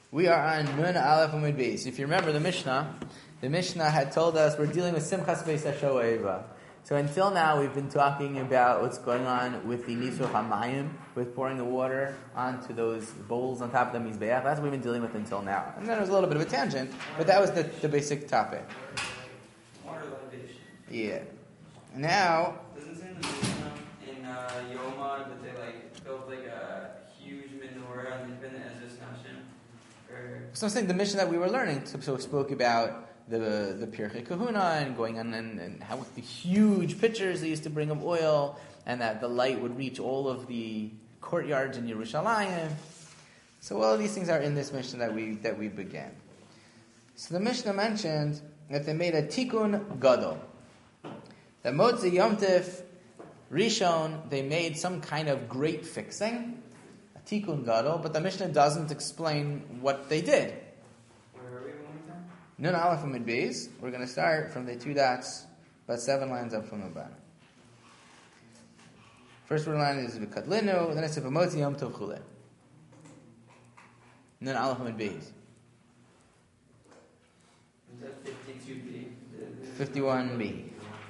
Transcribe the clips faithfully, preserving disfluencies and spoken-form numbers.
We are on Nun Aleph Amud Beis. If you remember the Mishnah, the Mishnah had told us we're dealing with Simchas Beis HaShoeva. So until now, we've been talking about what's going on with the Nisuch HaMayim, with pouring the water onto those bowls on top of the Mizbeach. That's what we've been dealing with until now. And then it was a little bit of a tangent, but that was the, the basic topic. Water libation. Yeah. Now... Doesn't it say in the Mishnah in uh, Yoma that they like built like a huge menorah and they've been as this nation? So I'm saying the mission that we were learning, so we spoke about the the Pirchei Kahuna and going on and, and how with the huge pitchers they used to bring of oil and that the light would reach all of the courtyards in Yerushalayim. So all of these things are in this mission that we that we began. So the Mishnah mentioned that they made a Tikkun Gadol. The Motzi Yom Tif Rishon, they made some kind of great fixing. Tikkun Gadol, but the Mishnah doesn't explain what they did. Where are we going from? Nun Aleph Amud Beis. We're going to start from the two dots, about seven lines up from the bottom. First word line is V'Kadlinu, then it's V'Motzi Yom Tov Chulei. Nun Aleph Amud Beis. Is that fifty-two B? fifty-one B.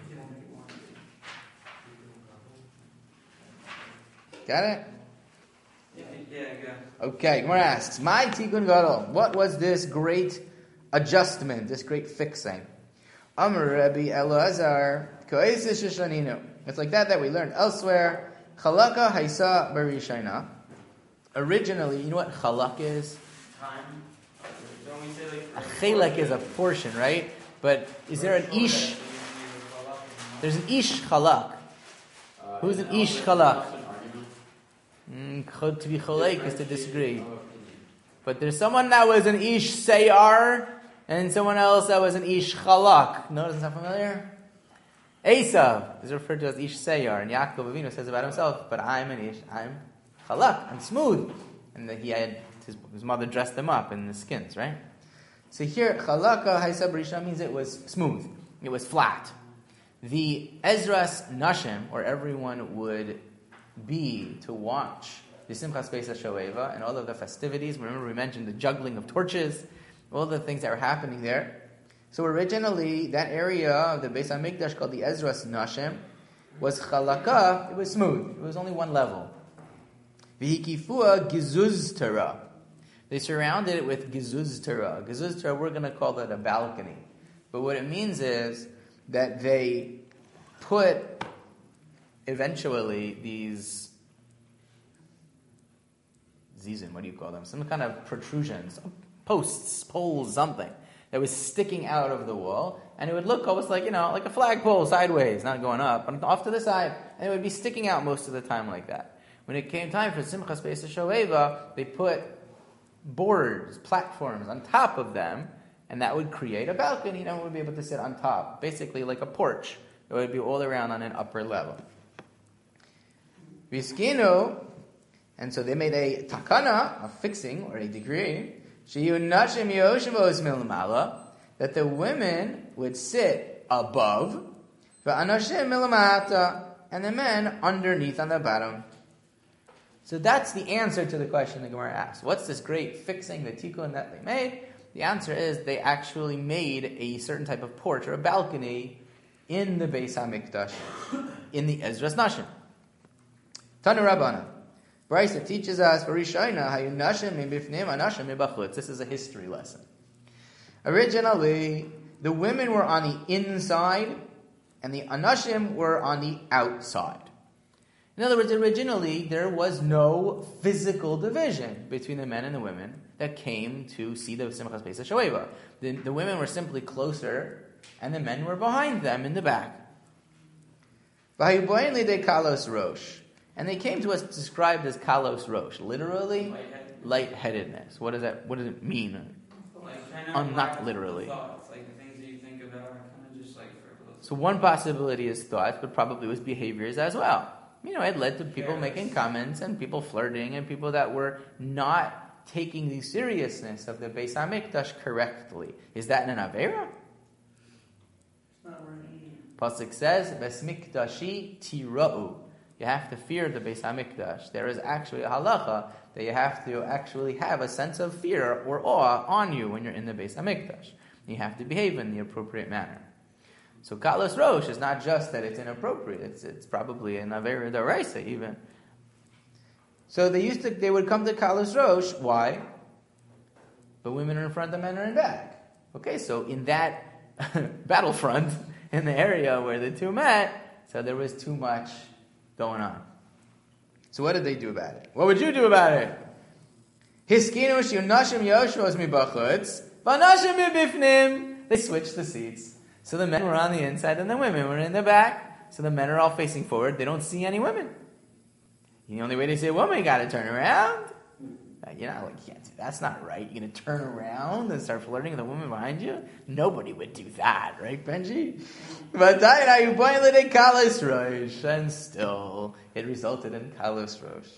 Got it? Yeah, go. Okay, Gemara asks, My Tikkun Gadol, what was this great adjustment, this great fixing? Amar Rabbi Elazar, Koesis Shoshaninu. It's like that that we learned elsewhere. Chalaka Haisa Barishayna. Originally, you know what chalak is? Time. Don't we say like... A chelek is a portion, right? But is there an ish? There's an ish chalak. Who's an ish chalak? Mm, to be chalek is to disagree. But there's someone that was an ish sayar, and someone else that was an ish chalak. No, doesn't sound familiar? Esav is referred to as ish sayar, and Yaakov Avinu says about himself, but I'm an ish, I'm chalak, I'm smooth. And that he had, his, his mother dressed him up in the skins, right? So here, chalaka haisa b'risha means it was smooth, it was flat. The Ezras Nashim, or everyone would be to watch the Simchas Beis HaShoeva and all of the festivities. Remember we mentioned the juggling of torches, all the things that were happening there. So originally, that area of the Beis HaMikdash called the Ezras Nashim was chalaka, it was smooth. It was only one level. V'hikifua gizuz tara. They surrounded it with gizuz tara. Gizuz tara, we're going to call that a balcony. But what it means is that they put eventually these zizim, what do you call them? Some kind of protrusions, posts, poles, something that was sticking out of the wall, and it would look almost like, you know, like a flagpole sideways, not going up, but off to the side, and it would be sticking out most of the time like that. When it came time for Simchas Beis HaShoeva, they put boards, platforms on top of them, and that would create a balcony, and everyone would be able to sit on top, basically like a porch. It would be all around on an upper level. Viskino, and so they made a takana, a fixing or a decree, that the women would sit above, and the men underneath on the bottom. So that's the answer to the question the Gemara asked. What's this great fixing, the tikkun that they made? The answer is they actually made a certain type of porch or a balcony in the Beis HaMikdash, in the Ezras Nashim. Tanu Rabbana. Brisa teaches us, this is a history lesson. Originally, the women were on the inside, and the anashim were on the outside. In other words, originally, there was no physical division between the men and the women that came to see the Simchas Beis HaShoeva. The, the women were simply closer, and the men were behind them in the back. Kalos Rosh. And they came to us described as kalos rosh, literally lightheadedness. lightheadedness. What does that? What does it mean? Like, um, not literally. Thoughts, like the things that you think about are kind of just like frivolous. So one possibility is thoughts, but probably was behaviors as well. You know, it led to people yes. making comments and people flirting and people that were not taking the seriousness of the Beis HaMikdash correctly. Is that an avera? It's not right. Pasuk says, "Besmikdashi tira'u." You have to fear the Beis HaMikdash. There is actually a halacha that you have to actually have a sense of fear or awe on you when you're in the Beis HaMikdash. You have to behave in the appropriate manner. So Kalos Rosh is not just that it's inappropriate, it's, it's probably an Avera D'Oraisa even. So they used to, they would come to Kalos Rosh, why? The women are in front, the men are in back. Okay, so in that battlefront, in the area where the two met, so there was too much going on. So what did they do about it? What would you do about it? Hiskinu shiyonashim yoshvos mibachutz, v'anashim mibifnim. They switched the seats. So the men were on the inside and the women were in the back. So the men are all facing forward. They don't see any women. The only way to see a woman, you got to turn around. You're not like, you can't do that. That's not right. You're going to turn around and start flirting with a woman behind you? Nobody would do that, right, Benji? But you pointed at Kalos Rosh, and still it resulted in Kalos Rosh.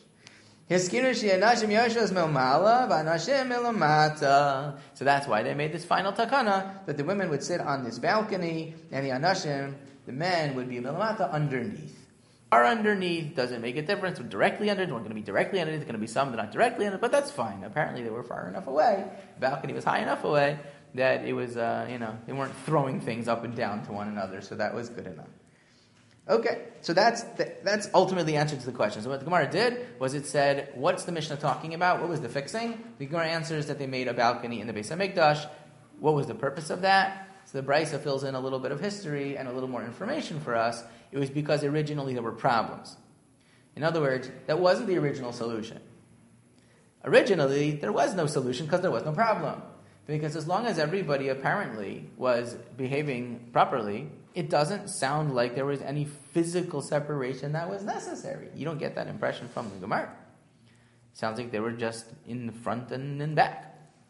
So that's why they made this final takana, that the women would sit on this balcony, and the anashim, the men, would be milamata underneath. Are underneath, doesn't make a difference. Directly underneath, we're going to be directly underneath. There's going to be some that are not directly underneath, but that's fine. Apparently, they were far enough away. The balcony was high enough away that it was, uh, you know, they weren't throwing things up and down to one another, so that was good enough. Okay, so that's the, that's ultimately the answer to the question. So what the Gemara did was it said, what's the Mishnah talking about? What was the fixing? The Gemara answers that they made a balcony in the Beis HaMikdash. What was the purpose of that? So the Brisa fills in a little bit of history and a little more information for us. It was because originally there were problems. In other words, that wasn't the original solution. Originally, there was no solution because there was no problem. Because as long as everybody apparently was behaving properly, it doesn't sound like there was any physical separation that was necessary. You don't get that impression from the Gemara. It sounds like they were just in the front and in back.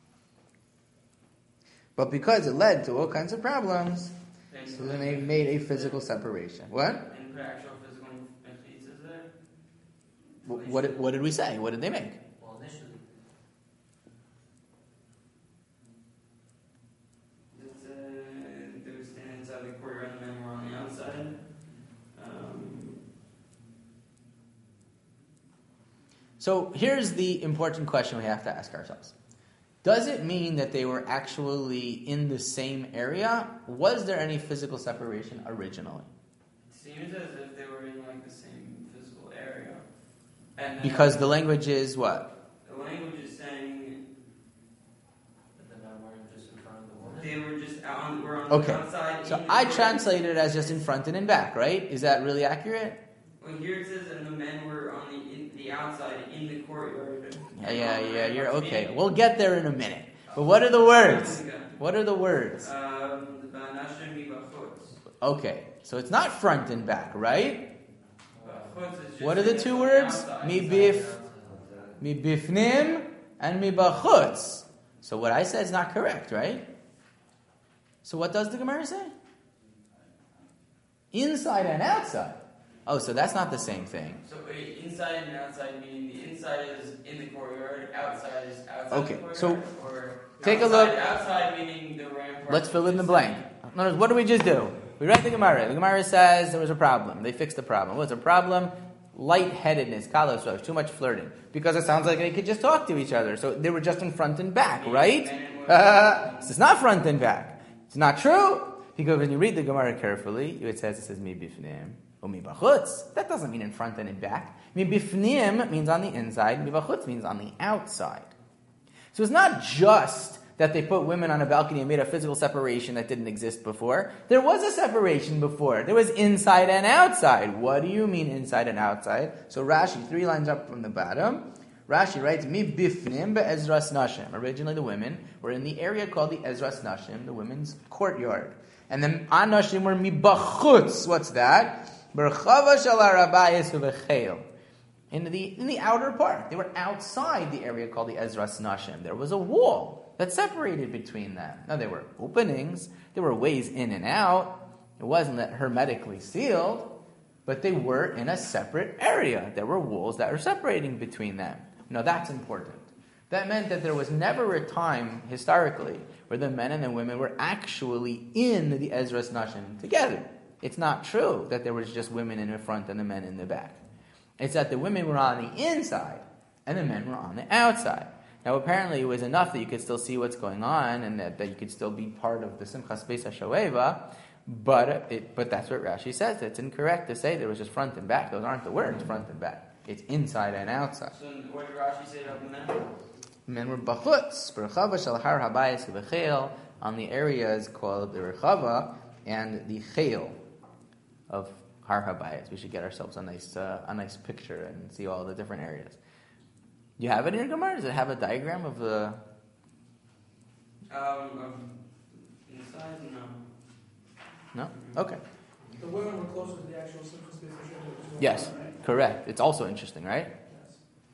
But because it led to all kinds of problems, so then they made a physical separation. What? And put actual physical pieces there? What, what, did, what did we say? What did they make? Well, initially. It's, uh, they were standing inside the courtyard and the men were on the outside. Um, so here's the important question we have to ask ourselves. Does it mean that they were actually in the same area? Was there any physical separation originally? It seems as if they were in like the same physical area. And Because the language is what? The language is saying But the men weren't just in front of the woman. they were just out on, were on Okay. the outside. So in the I court. translated it as just in front and in back, right? Is that really accurate? Well, here it says, and the men were on the in, the outside in the courtyard. Yeah, yeah, yeah, you're okay. We'll get there in a minute. But what are the words? What are the words? Um, the Banashim Mibachutz. Okay, so it's not front and back, right? Bachutz is just What are the like two on words? outside. Mi bif, mi bifnim, and mi bachutz. So what I said is not correct, right? So what does the Gemara say? Inside and outside. Oh, so that's not the same thing. So wait, inside and outside, meaning the inside is in the courtyard, outside is outside Okay, the courtyard? so or take a outside, look. Outside meaning the rampart. Let's fill in the blank. In other words, what do we just do? We read the Gemara. The Gemara says there was a problem. They fixed the problem. What's the problem? Lightheadedness, kalos rosh, too much flirting. Because it sounds like they could just talk to each other. So they were just in front and back, right? Uh, so it's not front and back. It's not true. Because when you read the Gemara carefully, it says, it says, mi bifnim, or mi bachutz. That doesn't mean in front and in back. Mi bifnim means on the inside, mi bachutz means on the outside. So it's not just that they put women on a balcony and made a physical separation that didn't exist before. There was a separation before. There was inside and outside. What do you mean inside and outside? So Rashi, three lines up from the bottom, Rashi writes, Mi bifnim be'ezras nashim. Originally the women were in the area called the Ezras Nashim, the women's courtyard. And the anashim were mi bachutz. What's that? Berchava shel harabayis uvecheil. In the in the outer part, they were outside the area called the Ezras Nashim. There was a wall that separated between them. Now there were openings, there were ways in and out. It wasn't that hermetically sealed, but they were in a separate area. There were walls that were separating between them. Now that's important. That meant that there was never a time, historically, where the men and the women were actually in the Ezras Nashim together. It's not true that there was just women in the front and the men in the back. It's that the women were on the inside and the men were on the outside. Now, apparently, it was enough that you could still see what's going on and that, that you could still be part of the Simchas Beis HaShoeva, but it, but that's what Rashi says. It's incorrect to say there was just front and back. Those aren't the words, front and back. It's inside and outside. So what did Rashi say about the men? Men were bachutz, berchava shel har habayis v'cheil, on the areas called the rechava and the cheil of har habayis. We should get ourselves a nice uh, a nice picture and see all the different areas. Do you have it in your Gemara? Does it have a diagram of the? Um, um inside, no. No. Okay. The women were closer to the actual Simchas Beis HaShoeva. Yes. Right? Correct. It's also interesting, right? Yes.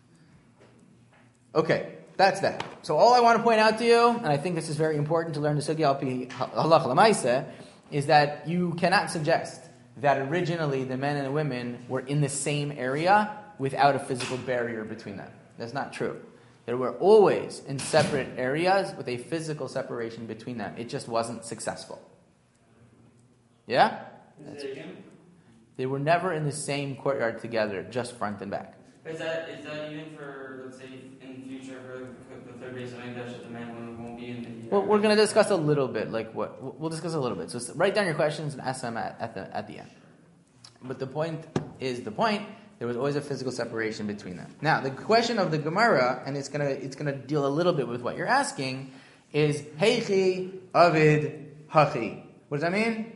Okay. That's that. So all I want to point out to you, and I think this is very important to learn the Sugya al pi halach l'maaseh, is that you cannot suggest that originally the men and the women were in the same area without a physical barrier between them. That's not true. They were always in separate areas with a physical separation between them. It just wasn't successful. Yeah? Is it again? They were never in the same courtyard together, just front and back. Is that is that even for, let's say, in the future for the third base of English that the men and women won't be in the? Well, we're going to discuss a little bit, like what we'll discuss a little bit. So write down your questions and ask them at, at the at the end. But the point is the point. There was always a physical separation between them. Now, the question of the Gemara, and it's gonna it's gonna deal a little bit with what you're asking, is Heichi Avid Hachi. What does that mean?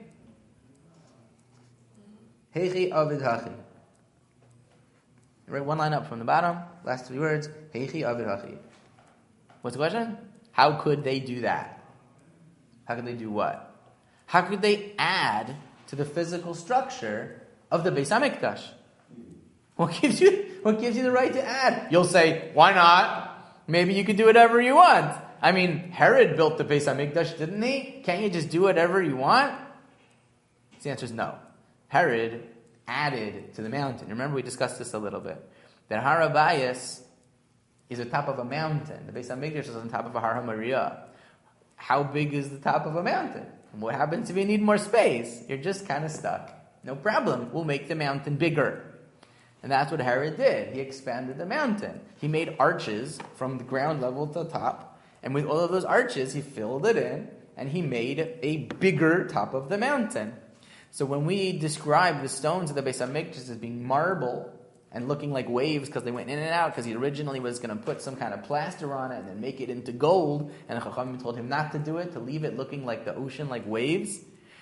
Heichi Avid Hachi. Right, one line up from the bottom, last three words, Heichi Avid Hachi. What's the question? How could they do that? How could they do what? How could they add to the physical structure of the Beis HaMikdash? What gives you what gives you the right to add? You'll say, why not? Maybe you could do whatever you want. I mean, Herod built the Beis HaMikdash, didn't he? Can't you just do whatever you want? The answer is no. Herod added to the mountain. Remember, we discussed this a little bit. That Har HaBayis is on top of a mountain. The Beis HaMikdash is on top of a Har HaMoriah. How big is the top of a mountain? And what happens if you need more space? You're just kind of stuck. No problem. We'll make the mountain bigger. And that's what Herod did. He expanded the mountain. He made arches from the ground level to the top. And with all of those arches, he filled it in. And he made a bigger top of the mountain. So when we describe the stones of the Beis HaMikdash as being marble and looking like waves because they went in and out, because he originally was going to put some kind of plaster on it and then make it into gold, and the Chachamim told him not to do it, to leave it looking like the ocean, like waves.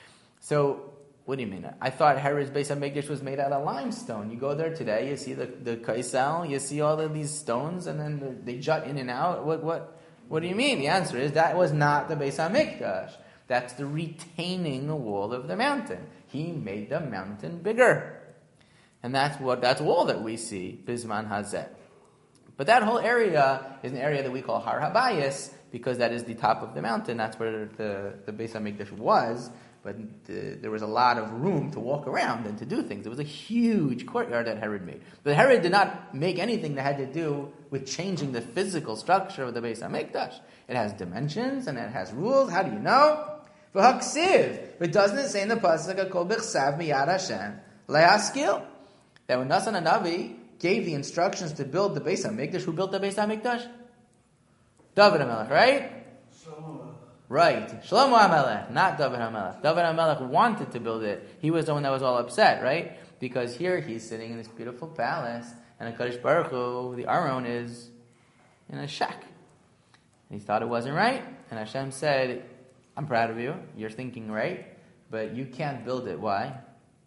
So, what do you mean? I thought Herod's Beis HaMikdash was made out of limestone. You go there today, you see the, the kaisel, you see all of these stones, and then they jut in and out. What what what do you mean? The answer is that was not the Beis HaMikdash. That's the retaining wall of the mountain. He made the mountain bigger. And that's what that's all that we see, Bizman Hazeh. But that whole area is an area that we call Har HaBayis, because that is the top of the mountain. That's where the, the Beis HaMikdash was. But the, there was a lot of room to walk around and to do things. It was a huge courtyard that Herod made. But Herod did not make anything that had to do with changing the physical structure of the Beis HaMikdash. It has dimensions and it has rules. How do you know? V'haksiv. But doesn't it say in the pasuk Kol b'chsav miyad Hashem le'askil, that when Nasan HaNavi gave the instructions to build the Beis HaMikdash, who built the Beis HaMikdash? David HaMelech, right? Shlomo. Right. Shlomo HaMelech, not David HaMelech. David HaMelech wanted to build it. He was the one that was all upset, right? Because here he's sitting in this beautiful palace, and HaKadosh Baruch Hu, the Aron, is in a shack. And he thought it wasn't right, and Hashem said, I'm proud of you, you're thinking right, but you can't build it. Why?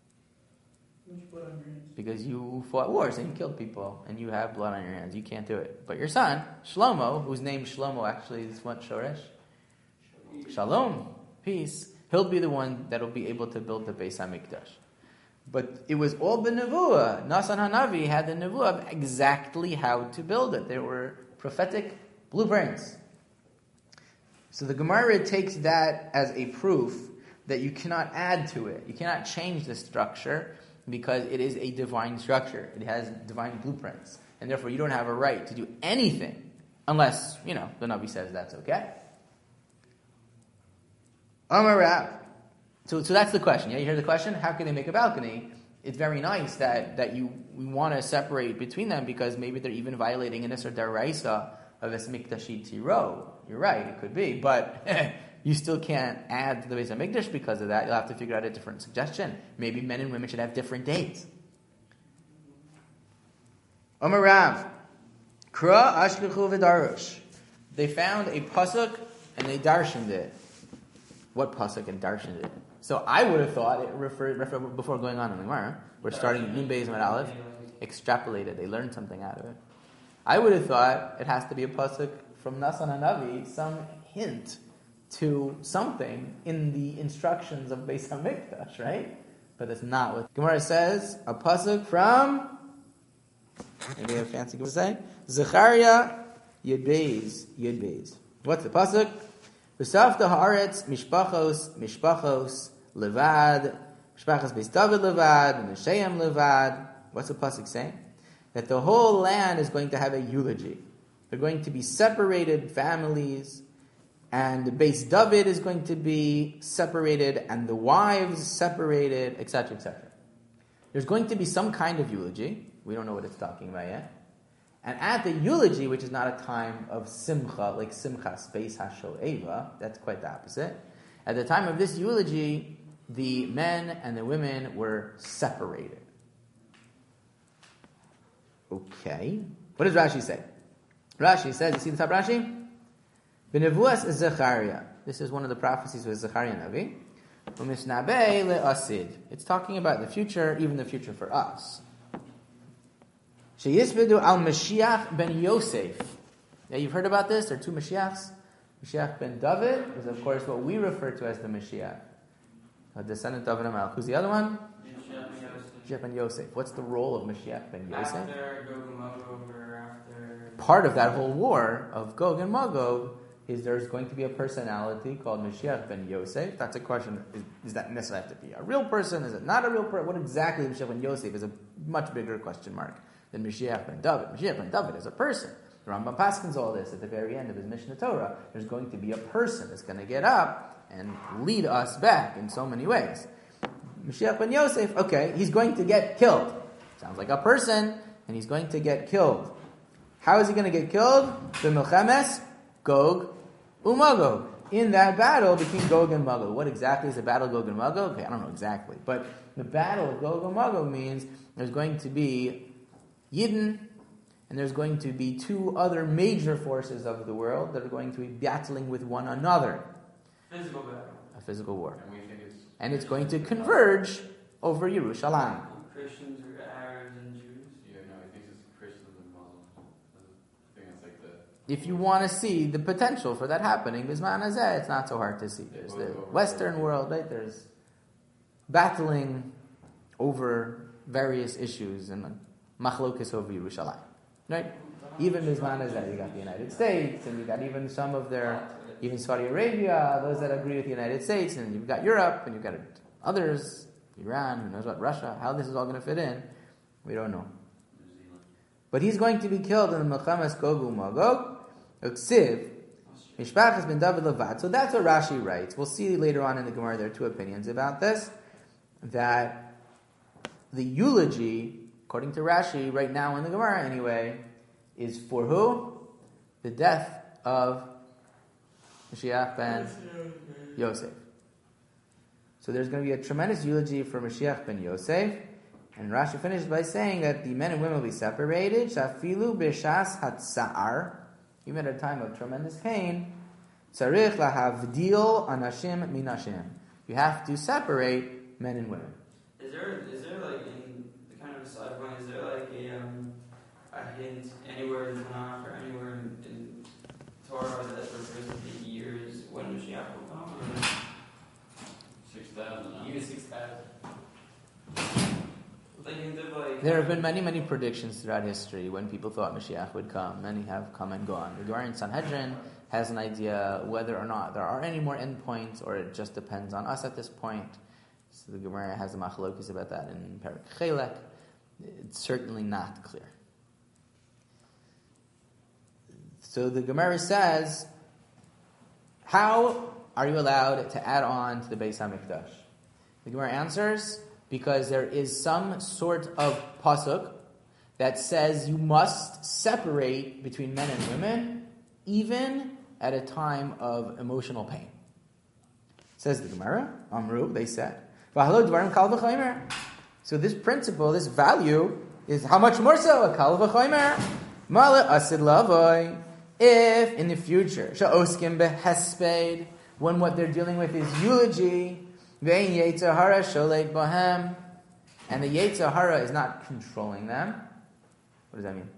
Because you fought wars and you killed people and you have blood on your hands. You can't do it. But your son, Shlomo, whose name Shlomo actually is what, Shoresh? Shalom, peace. He'll be the one that will be able to build the Beis HaMikdash. But it was all b'nevuah. Nasan HaNavi had the nevuah of exactly how to build it. There were prophetic blueprints. So the Gemara takes that as a proof that you cannot add to it. You cannot change the structure because it is a divine structure. It has divine blueprints. And therefore you don't have a right to do anything unless, you know, the Navi says that's okay. Amar Rab. So, so that's the question. Yeah, you hear the question? How can they make a balcony it's very nice that, that you we want to separate between them because maybe they're even violating an Isser Daraisa of Es Mikdashi Tiro. You're right, it could be, but you still can't add to the Beis HaMikdash because of that. You'll have to figure out a different suggestion. Maybe men and women should have different dates. Omer Rav, Kra Ashkechu V'Darush. They found a pasuk and they darshaned it. What pasuk and darshaned it? So I would have thought it referred, referred before going on in the Gemara. We're starting Nun Beis Amud Aleph. Extrapolated. They learned something out of it. I would have thought it has to be a pasuk from Nasan HaNavi, some hint to something in the instructions of Beis HaMikdash, right? But that's not what Gemara says. A pasuk from, maybe a fancy Gemara say, Zechariah Yud Beis, Yud Beis. What's the pasuk? V'safta haaretz mishpachos mishpachos levad mishpachos Beis David levad and Mesheim levad. What's the pasuk saying? That the whole land is going to have a eulogy. They're going to be separated families, and the Beis David is going to be separated, and the wives separated, et cetera, et cetera. There's going to be some kind of eulogy. We don't know what it's talking about yet. And at the eulogy, which is not a time of simcha, like simchas beis hashoeva, that's quite the opposite. At the time of this eulogy, the men and the women were separated. Okay. What does Rashi say? Rashi says, you see the top Rashi? B'nevuas Zechariah. This is one of the prophecies with Zechariah Navi. U'misnabei le'asid. It's talking about the future, even the future for us. Sheyisvedu al Mashiach ben Yosef. Yeah, you've heard about this? There are two Mashiachs. Mashiach ben David is, of course, what we refer to as the Mashiach, a descendant of David HaMelech. Who's the other one? Mashiach ben Yosef. What's the role of Mashiach ben Yosef? After Gog and Magog, or after... Part of that whole war of Gog and Magog is there's going to be a personality called Mashiach ben Yosef. That's a question. Is, is that necessarily have to be a real person? Is it not a real person? What exactly is Mashiach ben Yosef is a much bigger question mark than Mashiach ben David. Mashiach ben David is a person. The Rambam paskins all this at the very end of his Mishnah Torah. There's going to be a person that's going to get up and lead us back in so many ways. Mashiach ben Yosef, okay, he's going to get killed. Sounds like a person, and he's going to get killed. How is he going to get killed? The Milchemes, Gog, Umagog. In that battle between Gog and Magog. What exactly is the battle of Gog and Magog? Okay, I don't know exactly. But the battle of Gog and Magog means there's going to be Yidden, and there's going to be two other major forces of the world that are going to be battling with one another. Physical battle. A physical war. And we think it's And it's going to converge over Yerushalayim. Christians or Arabs and Jews. yeah, no, he thinks it's Christians and Muslims. I think it's like the If you want to see the potential for that happening, Bisman Hazeh, it's not so hard to see. There's the Western world, right? There's battling over various issues and machlokes over Yerushalayim, right? Even Bisman Hazeh, you got the United States, and you got even some of their, even Saudi Arabia, those that agree with the United States, and you've got Europe, and you've got others, Iran, who knows what, Russia, how this is all going to fit in, we don't know. But he's going to be killed in the Melchamas Gog u'Magog, Uksiv, Mishpachas ben David Levad. So that's what Rashi writes. We'll see later on in the Gemara there are two opinions about this. That the eulogy, according to Rashi, right now in the Gemara anyway, is for who? The death of Mashiach ben Yosef. So there's going to be a tremendous eulogy for Mashiach ben Yosef. And Rashi finishes by saying that the men and women will be separated. Shafilu b'shas hatsa'ar. Even at a time of tremendous pain. Tzarich lahavdil anashim minashim. You have to separate men and women. Is there, is there like, in the kind of a side point, is there like a, um, a hint anywhere in Tanakh or anywhere in, in Torah that refers to the years when Mashiach will come? Or? six thousand. Even six thousand. Like, like, There have been many, many predictions throughout history when people thought Mashiach would come. Many have come and gone. The Gemara in Sanhedrin has an idea whether or not there are any more endpoints, or it just depends on us at this point. So the Gemara has a machlokes about that in Perek Chelek. It's certainly not clear. So the Gemara says, how are you allowed to add on to the Beis HaMikdash? The Gemara answers, because there is some sort of pasuk that says you must separate between men and women, even at a time of emotional pain. Says the Gemara, Amru, they said. So this principle, this value, is how much more so? A kal v'chomer. Mala asid lavoy. If in the future, sha'oskim behesped, when what they're dealing with is eulogy, ve'in yetzer hara sholeit bohem, and the yetzer hara is not controlling them. What does that mean?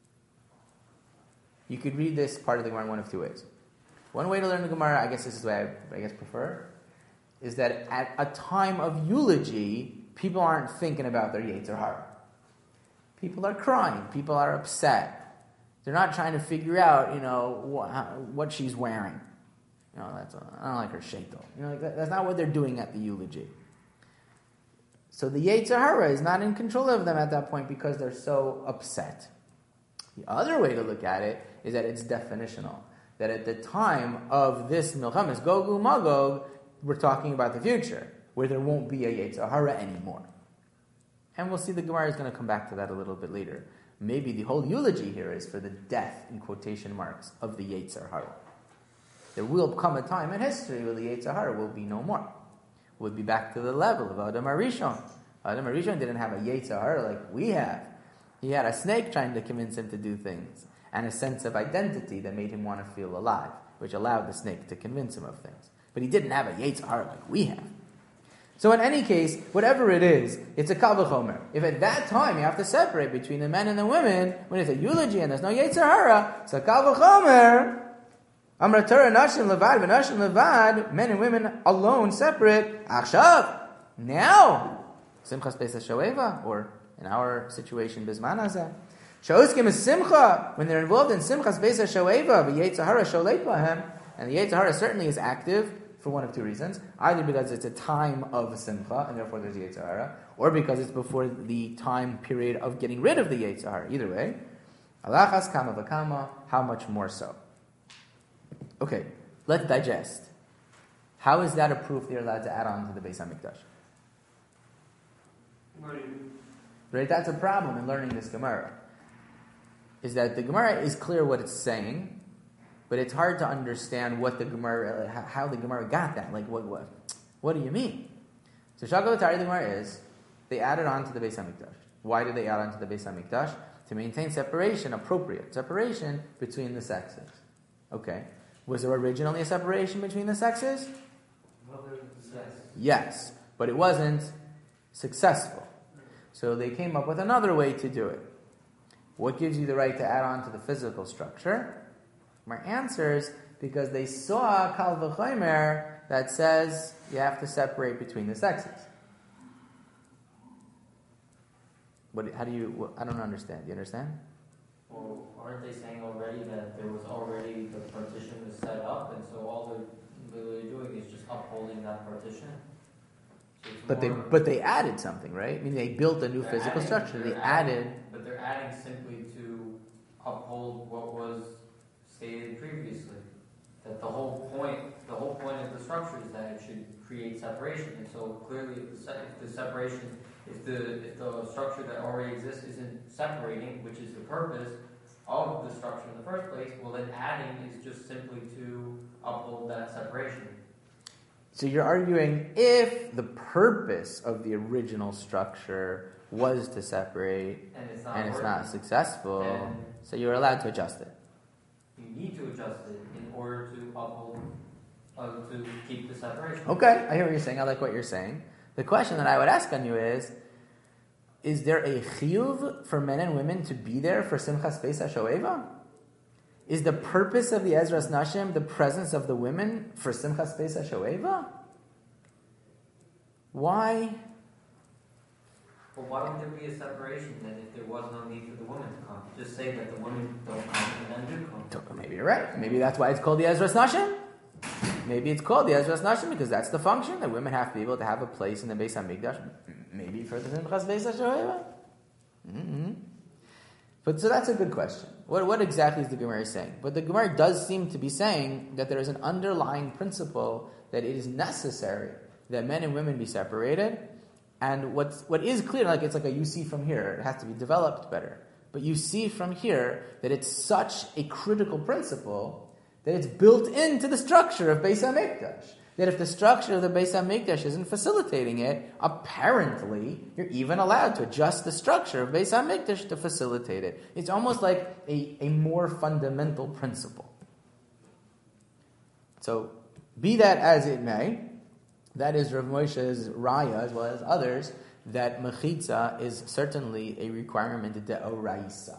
You could read this part of the Gemara in one of two ways. One way to learn the Gemara, I guess this is the way I, I guess prefer, is that at a time of eulogy, people aren't thinking about their yetzer hara. People are crying. People are upset. They're not trying to figure out, you know, what, how, what she's wearing. You know, that's a, I don't like her sheitel. You know, like that, that's not what they're doing at the eulogy. So the yetzer hara is not in control of them at that point because they're so upset. The other way to look at it is that it's definitional. That at the time of this milchemes Gog uMagog, we're talking about the future, where there won't be a yetzer hara anymore. And we'll see the Gemara is going to come back to that a little bit later. Maybe the whole eulogy here is for the death, in quotation marks, of the yetzer hara. There will come a time in history where the yetzer hara will be no more. We'll be back to the level of Adam HaRishon. Adam HaRishon didn't have a yetzer hara like we have. He had a snake trying to convince him to do things, and a sense of identity that made him want to feel alive, which allowed the snake to convince him of things. But he didn't have a yetzer hara like we have. So in any case, whatever it is, it's a kal v'chomer. If at that time you have to separate between the men and the women, when it's a eulogy and there's no yetzer hara, it's a kal v'chomer. Amar Torah nashim levad v'nashim levad, men and women alone, separate. Achshav, now, simchas pesach shoeva, or in our situation, bizman hazeh. Sha'oskim is simcha, when they're involved in simchas pesach shoeva, v'yetzer hara sholeit bahem, and the yetzer hara certainly is active, for one of two reasons. Either because it's a time of simcha, and therefore there's yetzer hara, or because it's before the time period of getting rid of the yetzer hara. Either way, alachas kama v'kama, how much more so? Okay, let's digest. How is that a proof they're allowed to add on to the Beis HaMikdash? Right, that's a problem in learning this Gemara. Is that the Gemara is clear what it's saying, but it's hard to understand what the Gemara, how the Gemara got that. Like, what, what, what do you mean? So, Shagol Tari the Gemara is, they added on to the Beis HaMikdash. Why did they add on to the Beis HaMikdash? To maintain separation, appropriate separation between the sexes. Okay. Was there originally a separation between the sexes? Yes, but it wasn't successful. So they came up with another way to do it. What gives you the right to add on to the physical structure? My answer is because they saw kal v'chomer that says you have to separate between the sexes. What? How do you? What, I don't understand. Do you understand? Well, aren't they saying already that there was already the partition was set up, and so all they're really doing is just upholding that partition? So but they but they added something, right? I mean, they built a new physical adding, structure. They adding, added. But they're adding simply to uphold what was stated previously. That the whole point, the whole point of the structure is that it should create separation, and so clearly, if the, se- if the separation, if the if the structure that already exists isn't separating, which is the purpose of the structure in the first place, well, then adding is just simply to uphold that separation. So you're arguing if the purpose of the original structure was to separate and it's not, and it's working, not successful, then so you're allowed to adjust it. you need to adjust it in order to uphold, uh, to keep the separation. Okay, I hear what you're saying. I like what you're saying. The question that I would ask on you is, is there a chiyuv for men and women to be there for Simchas Pesach Shoeva? Is the purpose of the Ezras Nashim the presence of the women for Simchas Pesach Shoeva? Why? Well, why would there be a separation then if there was no need for the women to come? Just say that the women don't come and then do come. Maybe you're right. Maybe that's why it's called the Ezras Nashim. Maybe it's called the Ezras Nashim because that's the function, that women have to be able to have a place in the Beis HaMikdash. Maybe for the Simchas Pesach Shoeva. Mm-hmm. But so that's a good question. What what exactly is the Gemara saying? But the Gemara does seem to be saying that there is an underlying principle that it is necessary that men and women be separated, And what's, what is clear, like it's like a you see from here, it has to be developed better. But you see from here that it's such a critical principle that it's built into the structure of Beis HaMikdash. That if the structure of the Beis HaMikdash isn't facilitating it, apparently you're even allowed to adjust the structure of Beis HaMikdash to facilitate it. It's almost like a, a more fundamental principle. So, be that as it may, that is Rav Moshe's raya, as well as others, that mechitza is certainly a requirement de'oraisa.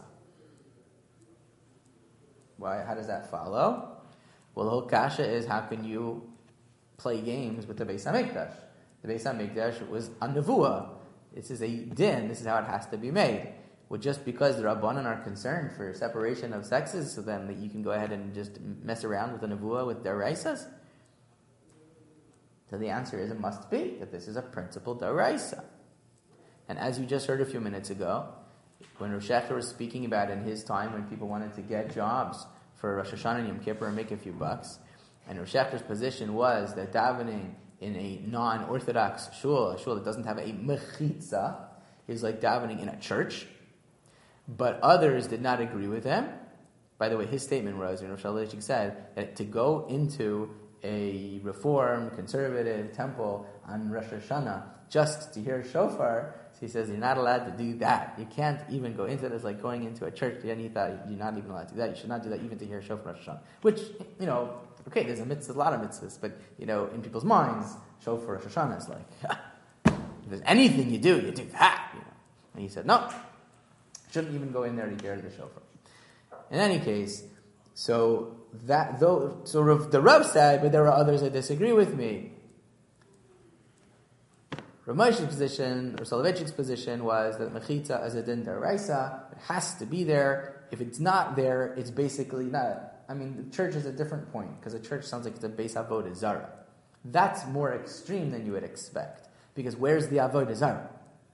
Why? How does that follow? Well, the whole kasha is, how can you play games with the Beis HaMikdash? The Beis HaMikdash was a nevuah. This is a din. This is how it has to be made. Well, just because the Rabbanan are concerned for separation of sexes, so then that you can go ahead and just mess around with the nevuah with deraisas? So the answer is, it must be that this is a principle deraisa. And as you just heard a few minutes ago, when Rosh Shechter was speaking about in his time when people wanted to get jobs for Rosh Hashanah and Yom Kippur and make a few bucks, and Rosh Shechter's position was that davening in a non-Orthodox shul, a shul that doesn't have a mechitza, is like davening in a church. But others did not agree with him. By the way, his statement was, and Rosh Hashanah said, that to go into a reform, conservative temple on Rosh Hashanah just to hear shofar, so he says you're not allowed to do that. You can't even go into it. It's like going into a church. Then he thought you're not even allowed to do that. You should not do that even to hear shofar Rosh Hashanah. Which, you know, okay, there's a mitzvah, a lot of mitzvahs, but, you know, in people's minds, shofar Rosh Hashanah is like, if there's anything you do, you do that. You know? And he said, no, shouldn't even go in there to hear the shofar. In any case, so that though, so Rav, the Rav said, but there are others that disagree with me. Rav Moshe's position, or Soloveitchik's position, was that mechitza as a din deraisa, it has to be there. If it's not there, it's basically not. I mean, the church is a different point, because a church sounds like it's a beis avodah zara. That's more extreme than you would expect, because where's the avodah zara?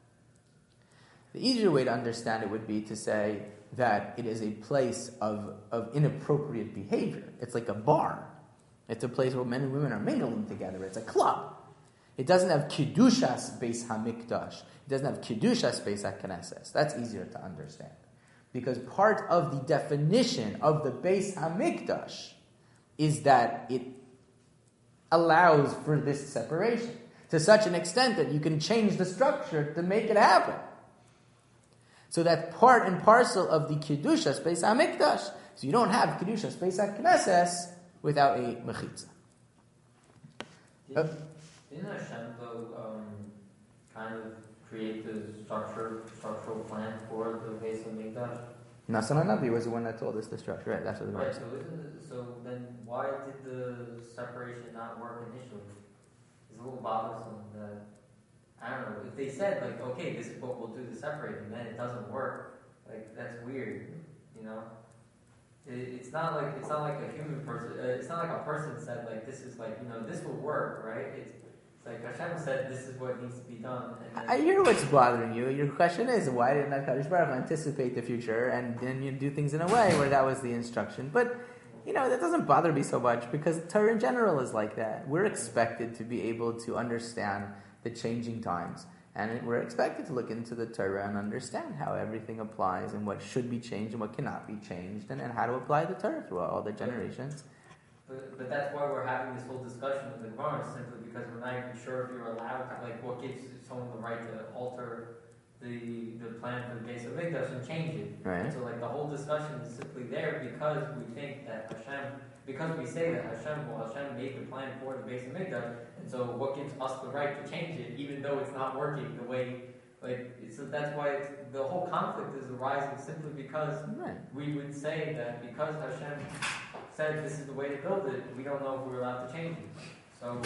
The easier way to understand it would be to say that it is a place of, of inappropriate behavior. It's like a bar. It's a place where men and women are mingling together. It's a club. It doesn't have Kiddushas Beis HaMikdash. It doesn't have Kiddushas Beis HaKnesses. That's easier to understand. Because part of the definition of the Beis HaMikdash is that it allows for this separation to such an extent that you can change the structure to make it happen. So that's part and parcel of the Kiddushas Beis HaMikdash. So you don't have Kiddushas Beis HaKnesses without a mechitza. Didn't, didn't Hashem, though, um, kind of create the structure, structural plan for the Beis HaMikdash? Nasan HaNavi was the one that told us the structure. Right, that's what the Right, verse. so, isn't it, so then why did the separation not work initially? It's a little bothersome that, I don't know, if they said, like, okay, this is what we'll do to separate, and then it doesn't work, like, that's weird, you know? It, it's not like, it's not like a human person, uh, it's not like a person said, like, this is like, you know, this will work, right? It's, it's like Hashem said, this is what needs to be done. And then, I hear what's bothering you. Your question is, why didn't HaKadosh Baruch Hu anticipate the future and then you do things in a way where that was the instruction? But, you know, that doesn't bother me so much because Torah in general is like that. We're expected to be able to understand the changing times. And we're expected to look into the Torah and understand how everything applies and what should be changed and what cannot be changed and, and how to apply the Torah throughout all the generations. But, but that's why we're having this whole discussion with the Gemara, simply because we're not even sure if you're allowed to, like, what gives someone the right to alter the the plan for the Beis HaMikdash and change it. Right. So, like, the whole discussion is simply there because we think that Hashem, because we say that Hashem, well, Hashem made the plan for the Beis HaMikdash, and so what gives us the right to change it, even though it's not working the way, like, it's, so that's why it's, the whole conflict is arising simply because Right. we would say that because Hashem said this is the way to build it, we don't know if we're allowed to change it. So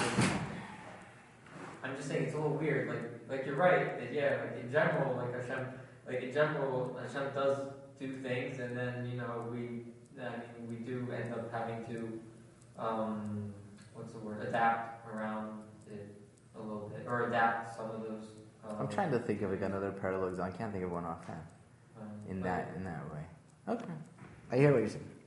I'm just saying it's a little weird. Like, like you're right that yeah, like in general, like Hashem, like in general, Hashem does do things, and then you know we, I mean, we do end up having to, um, what's the word, adapt around it a little bit, or adapt some of those. Um, I'm trying to think of like another parallel example. I can't think of one offhand. um, In but- that in that way. Okay. I hear what you're saying.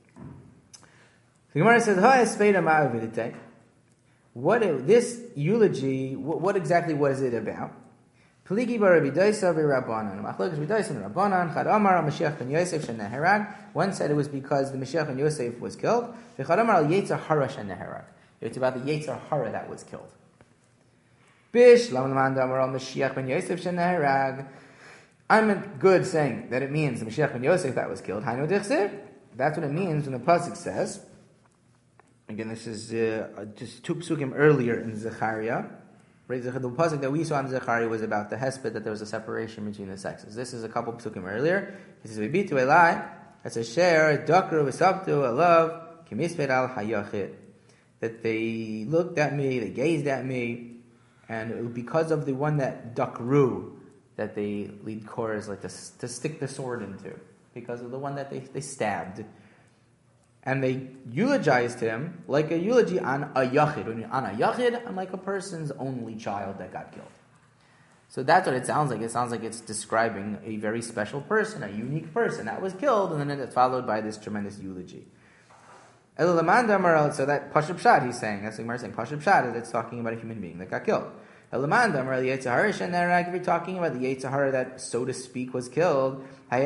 The Gemara says, "Ha espeida ma'avidite." What it, this eulogy? What, what exactly was it about? Pligi bar Rabbi Doisa v'Rabbanan. Machlokes Rabbi Doisa and Rabbanan. Chad Amar Mashiach ben Yosef sheneherag. One said it was because the Mashiach ben Yosef was killed. V'chad Amar al Yetzer Hara sheneherag. It's about the Yetzer Hara that was killed. Bish lam lamanda Amar al Mashiach ben Yosef sheneherag. I'm good saying that it means the Mashiach ben Yosef that was killed. Hainu dichsev. That's what it means when the pasuk says. Again, this is uh, just two psukim earlier in Zechariah. Right, the pasuk that we saw in Zechariah was about the hesped, that there was a separation between the sexes. This is a couple psukim earlier. It says, "V'bitu elai," that's a share, dakru v'sabtu alav kimisped al hayachid. That they looked at me, they gazed at me, and it was because of the one that dakru, that they lead chorus like to, to stick the sword into, because of the one that they, they stabbed. And they eulogized him like a eulogy on a yachid. When you're on a yachid, I'm like a person's only child that got killed. So that's what it sounds like. It sounds like it's describing a very special person, a unique person that was killed, and then it's followed by this tremendous eulogy. So that Pashab Shad, he's saying, that's like Gemara saying, Pashab Shad, it's talking about a human being that got killed. If you're talking about the Yetzer Hara that, so to speak, was killed, why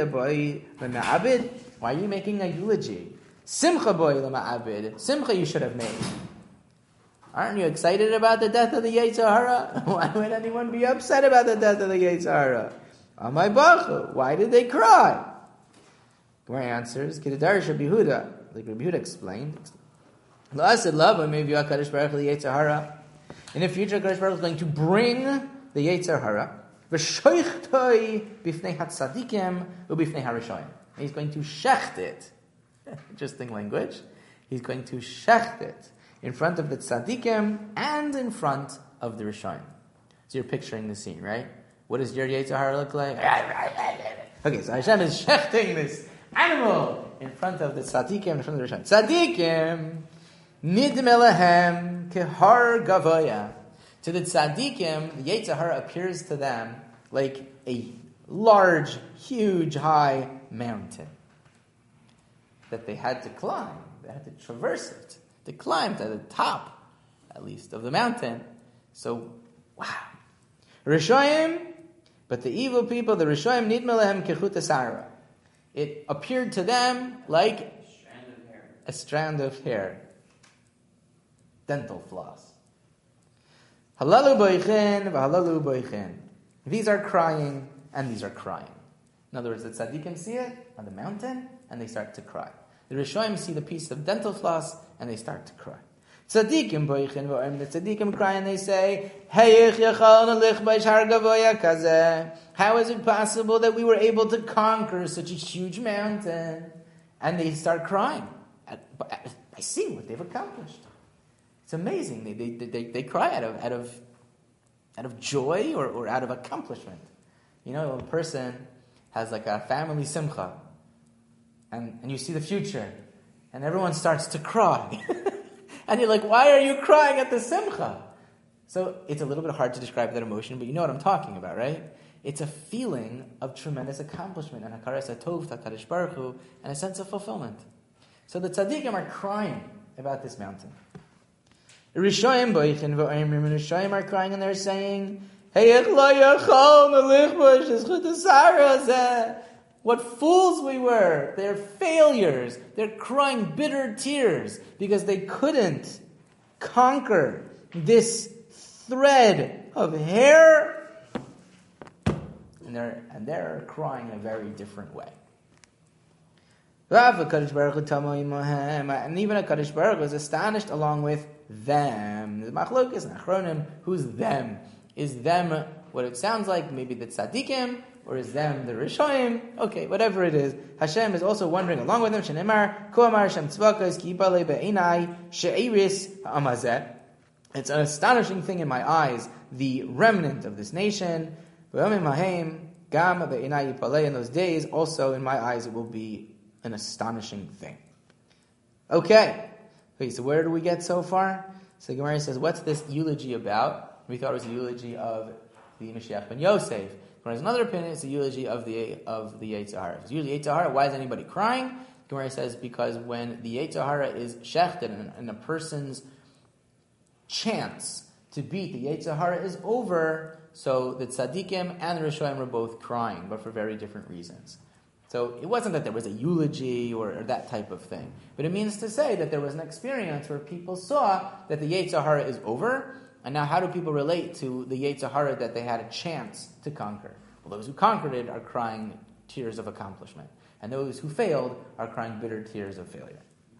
are you making a eulogy? Simcha boy l'ma'abid. Simcha you should have made. Aren't you excited about the death of the Yetzer Hara? Why would anyone be upset about the death of the Yetzer Hara? Amay bachu. Why did they cry? Gemara answers, Kidadarish Rabbi Yehuda, like Rabbi Yehuda explained. La'asid lava maybe HaKadosh Baruch Hu the Yetzer Hara. In the future, HaKadosh Baruch Hu is going to bring the Yetzer Hara v'shoichtoi b'fnei hatzadikim u'b'fnei harishayim. He's going to shecht it. Interesting language. He's going to shecht it in front of the tzaddikim and in front of the Rishayim. So you're picturing the scene, right? What does your Yetzer Hara look like? Okay, so Hashem is shechting this animal in front of the tzaddikim and in front of the Rishayim. Tzaddikim nidmelahem kehar gavoya. To the tzaddikim, the Yetzer Hara appears to them like a large, huge, high mountain that they had to climb. They had to traverse it. They climbed to the top, at least, of the mountain. So, wow. Rishayim, but the evil people, the Rishayim, nidmelahem kechut asara. It appeared to them like A strand of hair. a strand of hair. Dental floss. Halalu boichin, v'halalu boichin. These are crying, and these are crying. In other words, the tzaddikim see it on the mountain, and they start to cry. The Rishonim see the piece of dental floss, and they start to cry. Tzaddikim boichin v'oim. The tzaddikim cry, and they say, Heyich yachalna lichbaish har gavoya kazeh. How is it possible that we were able to conquer such a huge mountain? And they start crying at, by, by seeing what they've accomplished. It's amazing. They they they, they cry out of out of out of joy or, or out of accomplishment. You know, a person has like a family simcha, and, and you see the future, and everyone starts to cry. And you're like, why are you crying at the simcha? So it's a little bit hard to describe that emotion, but you know what I'm talking about, right? It's a feeling of tremendous accomplishment and hakaras hatov HaKadosh Baruch Hu, and a sense of fulfillment. So the tzaddikim are crying about this mountain. Rishayim boichin v'oimrim, and Rishayim are crying, and they're saying, Heyech lo yachol melichbosh eschut hasara zeh. What fools we were! They're failures. They're crying bitter tears because they couldn't conquer this thread of hair, and they're and they're crying in a very different way. And even HaKadosh Baruch Hu was astonished along with them. The machlokes and achronim, who's them? Is them what it sounds like? Maybe the tzaddikim, or is them the Rishonim? Okay, whatever it is. Hashem is also wondering along with them. Shenemar, Ko amar Hashem tzvakos, ki yibale be'enai, she'iris ha'amazeh. It's an astonishing thing in my eyes, the remnant of this nation. Ve'omim hahem, gam be'enai yipalei. In those days, also in my eyes, it will be an astonishing thing. Okay. Okay, so where do we get so far? So Gemara says, what's this eulogy about? We thought it was a eulogy of the Mashiach ben Yosef. There's another opinion, it's a eulogy of the of the Yetzer Hara. It's usually Yetzer Hara, why is anybody crying? Gemara says, because when the Yetzer Hara is shechted and, and a person's chance to beat the Yetzer Hara is over, so the tzaddikim and the Rishonim were both crying, but for very different reasons. So it wasn't that there was a eulogy or, or that type of thing, but it means to say that there was an experience where people saw that the Yetzer Hara is over, and now how do people relate to the Yetzer Hara that they had a chance to conquer? Well, those who conquered it are crying tears of accomplishment, and those who failed are crying bitter tears of failure.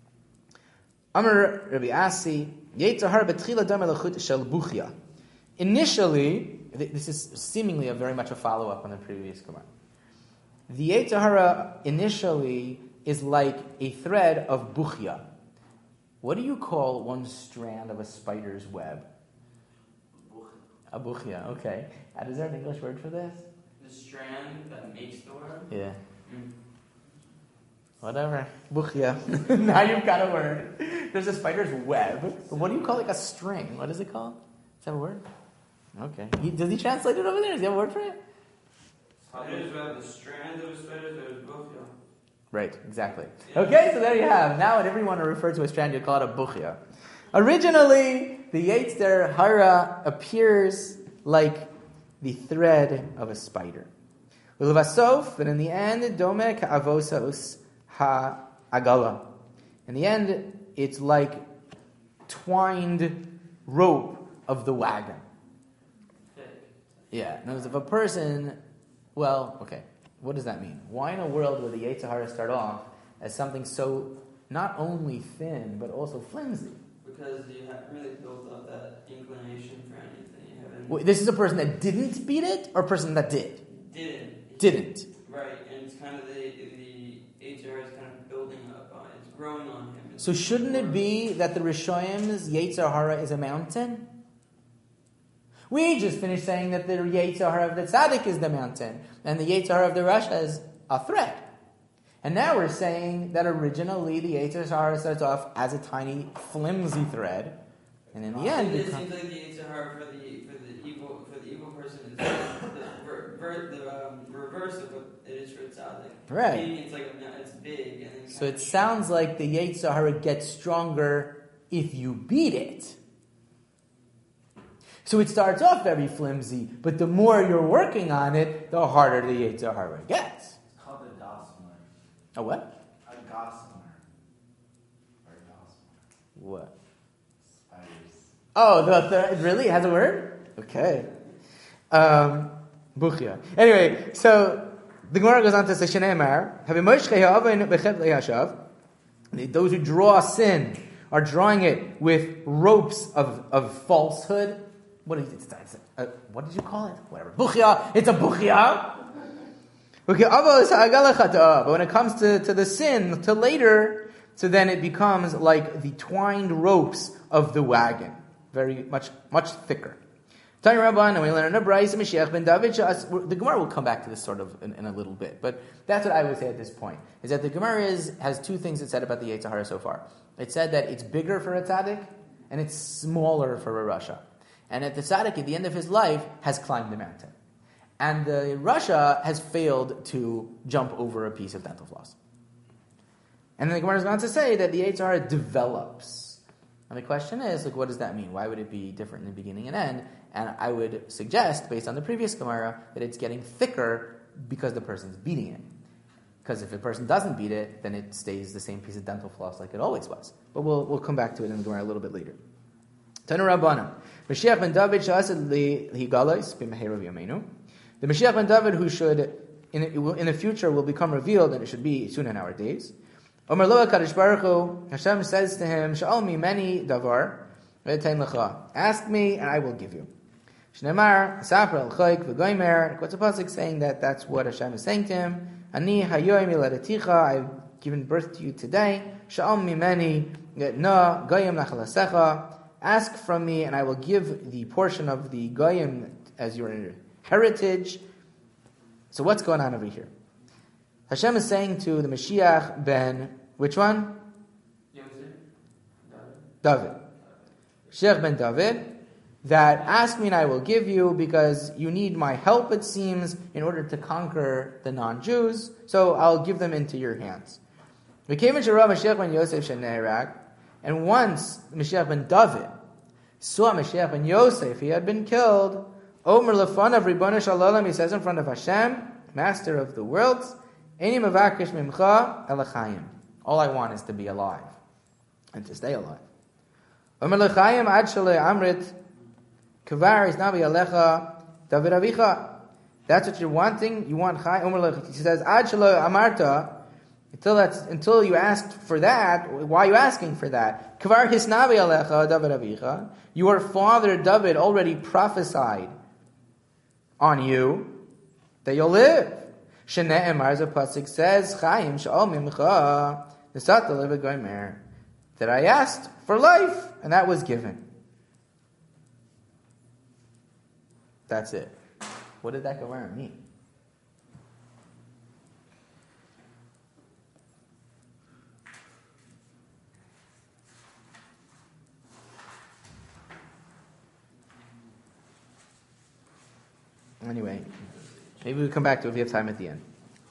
Amar Rabbi Asi, Yetzer Hara betchila dam elachut shel buchya. Initially, this is seemingly a very much a follow-up on the previous Gemara. The Yetzer Hara initially is like a thread of buchya. What do you call one strand of a spider's web? A buchya, okay. And is there an English word for this? The strand that makes the web? Yeah. Mm. Whatever. Buchya. Now you've got a word. There's a spider's web. But what do you call like a string? What is it called? Does that have a word? Okay. He, does he translate it over there? Does he have a word for it? Spider's web, the strand of a spider's web is buchya. Right, exactly. Okay, so there you have. Now, whenever you want to refer to a strand, you call it a buchya. Originally, the Yetzer Hara appears like the thread of a spider. Ulvasof, and in the end, dome ka'avosos ha'agala. In the end, it's like twined rope of the wagon. Yeah. Now, if a person, well, okay, what does that mean? Why in a world would the Yetzer Hara start off as something so not only thin but also flimsy? Because you haven't really built up that inclination for anything. You haven't. Wait, this is a person that didn't beat it, or a person that did? Didn't. Didn't. Right, and it's kind of the the H R is kind of building up on it. It's growing on him. It's So shouldn't it be that the Rishoyim's Yetzer Hara is a mountain? We just finished saying that the Yetzer Hara of the Tzaddik is the mountain, and the Yetzer Hara of the Rasha is a thread. And now we're saying that originally the Yetzer Hara starts off as a tiny, flimsy thread, and in the end, it becomes... seems like the Yetzer Hara for the for the evil for the evil person is the, ver, ver, the um, reverse of what it is for Tzaddik. Right. Meaning it's like a, it's big, and then So it sounds like the Yetzer Hara gets stronger if you beat it. So it starts off very flimsy, but the more you're working on it, the harder the Yetzer Hara gets. It's called a gossamer. A what? A gossamer. Or a gossamer. What? Spiders. Oh, the, the, it really has a word? Okay. Um, Buchya. Anyway, so the Gemara goes on to say, Shene'emar, those who draw sin are drawing it with ropes of, of falsehood. What, is it? It's a, what did you call it? Whatever. Buchya. It's a buchya. But when it comes to, to the sin, to later, so then it becomes like the twined ropes of the wagon. Very much, much thicker. Tanya Rabban, and we learn in a Bryce, Mashiach ben David. The Gemara will come back to this sort of in, in a little bit, but that's what I would say at this point, is that the Gemara is, has two things it said about the Yetzer Hara so far. It said that it's bigger for a tzaddik, and it's smaller for a rasha. And that the tzaddik, at the end of his life, has climbed the mountain. And the rasha has failed to jump over a piece of dental floss. And then the Gemara is going to say that the Yetzer Hara develops. And the question is, like, what does that mean? Why would it be different in the beginning and end? And I would suggest, based on the previous Gemara, that it's getting thicker because the person's beating it. Because if the person doesn't beat it, then it stays the same piece of dental floss like it always was. But we'll we'll come back to it in the Gemara a little bit later. Tanu Rabbana. Mashiach ben David sha'asad lihigalais b'meherav yameinu. The Mashiach ben David who should, in, in the future, will become revealed, and it should be soon in our days. Omer Lo HaKadosh Baruch Hu, Hashem says to him, Sha'al mi meni davar, v'etain lecha. Ask me, and I will give you. Shneimar, Sapra al-Chayk v'goymer. What's the pasuk saying that that's what Hashem is saying to him? Ani hayoy miladaticha, I've given birth to you today. Sha'al mi meni, na goyim nachalasecha. Ask from me, and I will give the portion of the goyim as your heritage. So what's going on over here? Hashem is saying to the Mashiach ben, which one? David. Mashiach ben David, that ask me and I will give you, because you need my help, it seems, in order to conquer the non-Jews, so I'll give them into your hands. We came into Rav Mashiach ben Yosef shene'erak, and once Mashiach ben David saw Mashiach ben Yosef, he had been killed, Omer lefanav Ribono shel olam, he says in front of Hashem, Master of the worlds, Eini mevakesh mimcha ela chayim. All I want is to be alive and to stay alive. Omer lechayim ad shelo amrit kvar isnavi alecha David avicha. That's what you're wanting. You want chayim. Omer lech. He says ad shelo amarta. Until that's until you asked for that. Why are you asking for that? Kvar hisnavi alecha David avicha. Your father David already prophesied on you that you'll live. Shene'emar, the pasuk says, Chaim sha'ol mimcha nisata live goymer. That I asked for life, and that was given. That's it. What did that Gemara mean? Anyway, maybe we'll come back to it if we have time at the end.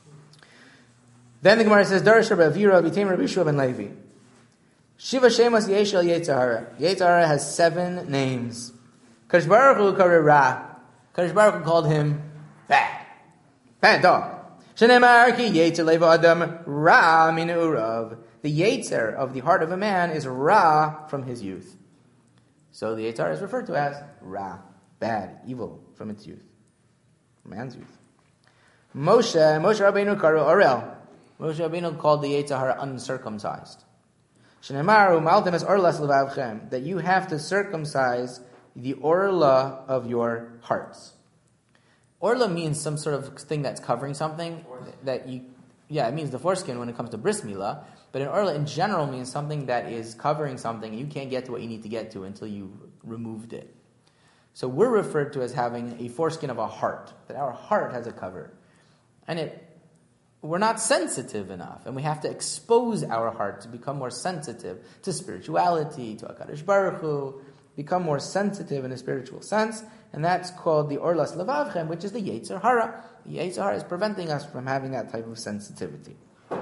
Then the Gemara says, Darash Rabbi Avira, B'Taim Rabbi Yeshua ben Levi. Shiva Shemas Yeshel Yetzirah. Yetzirah has seven names. Kadosh Baruch Hu called Ra. Kadosh Baruch Hu called him bad. Bad dog. Shenemar ki Yetzer Leva Adam Ra min Urav. The Yetzer of the heart of a man is Ra from his youth. So the Yetzirah is referred to as Ra. Bad, evil from its youth. Man's youth. Moshe, Moshe Rabbeinu Karu Orel. Moshe Rabbeinu called the Yetzer Hara uncircumcised. Shnemaru Maltem es Orlas Levavchem, that you have to circumcise the orla of your hearts. Orla means some sort of thing that's covering something that you, yeah, it means the foreskin when it comes to bris milah. But an orla in general means something that is covering something and you can't get to what you need to get to until you removed it. So we're referred to as having a foreskin of a heart, that our heart has a cover. And it, we're not sensitive enough, and we have to expose our heart to become more sensitive to spirituality, to HaKadosh Baruch Hu, become more sensitive in a spiritual sense, and that's called the Orlas Levavchem, which is the Yetzer Hara. The Yetzer Hara is preventing us from having that type of sensitivity.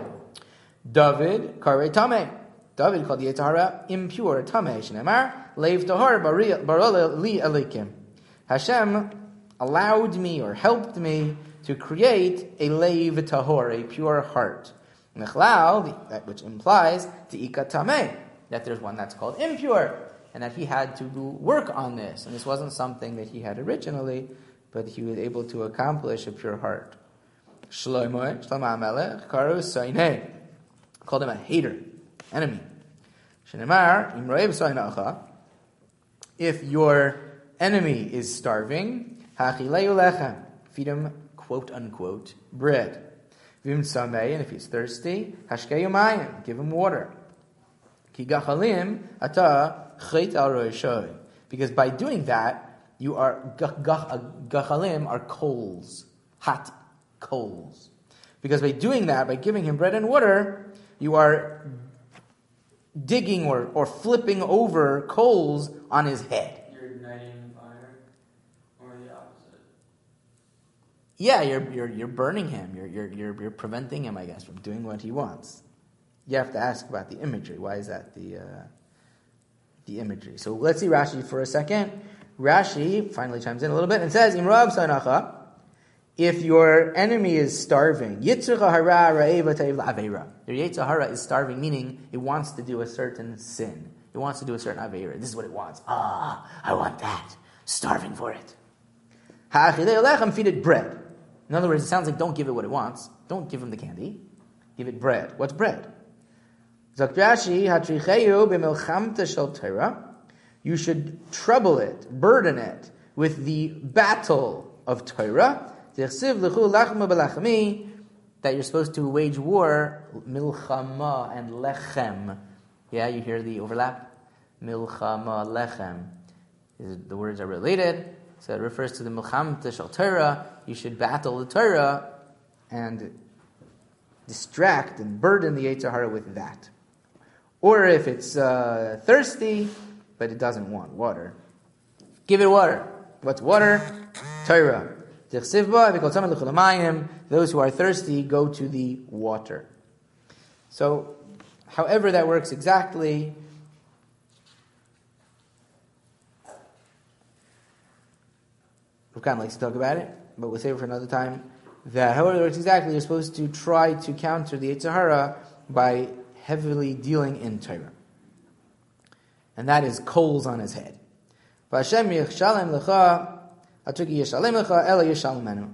David, Karei Tameh. David called the Yetzer Hara impure, Tameh, Shneimar, Leiv Tahor Barol Li Elikim. Hashem allowed me or helped me to create a Leiv Tahor, a pure heart. Nechlal, that which implies Ti'ika Tameh, that there's one that's called impure, and that he had to work on this. And this wasn't something that he had originally, but he was able to accomplish a pure heart. Shlomo, Shlomo HaMelech, Karu Saineh, called him a hater, enemy. Shenemar, Imroev Sainacha, if your enemy is starving, Hachileu Lechem, feed him, quote unquote, bread. Vim Sameh, and if he's thirsty, Hashkeyu Mayim, give him water. Ki Gachalim, Ata, Chet al Roishoy. Because by doing that, you are, Gachalim are coals, hot coals. Because by doing that, by giving him bread and water, you are digging or, or flipping over coals on his head. You're igniting the fire, or the opposite? Yeah, you're you're you're burning him. You're you're you're you're preventing him, I guess, from doing what he wants. You have to ask about the imagery. Why is that the uh, the imagery? So let's see Rashi for a second. Rashi finally chimes in a little bit and says, "Imrav Sanacha, if your enemy is starving, Yitzchak hara ra'eva ta'iv la'aveira. Your Yetzer Hara is starving, meaning it wants to do a certain sin. It wants to do a certain aveira. This is what it wants. Ah, I want that. Starving for it. Ha'achilei alechem, feed it bread. In other words, it sounds like don't give it what it wants. Don't give him the candy. Give it bread. What's bread? Zakdrashi hatricheyu b'milchamta shel Torah. You should trouble it, burden it with the battle of Torah. That you're supposed to wage war, milchama and lechem. Yeah, you hear the overlap? Milchama, lechem. The words are related, so it refers to the milchamta shel Torah. You should battle the Torah and distract and burden the Yetzer Hara with that. Or if it's uh, thirsty, but it doesn't want water, give it water. What's water? Torah. Those who are thirsty go to the water. So, however that works exactly, Rukhan likes to talk about it, but we'll save it for another time. That, however, it's exactly, you're supposed to try to counter the Yetzer Hara by heavily dealing in Torah. And that is coals on his head. V'Hashem yishalem lecha, Atuki yishalem lecha, ela yishalmenu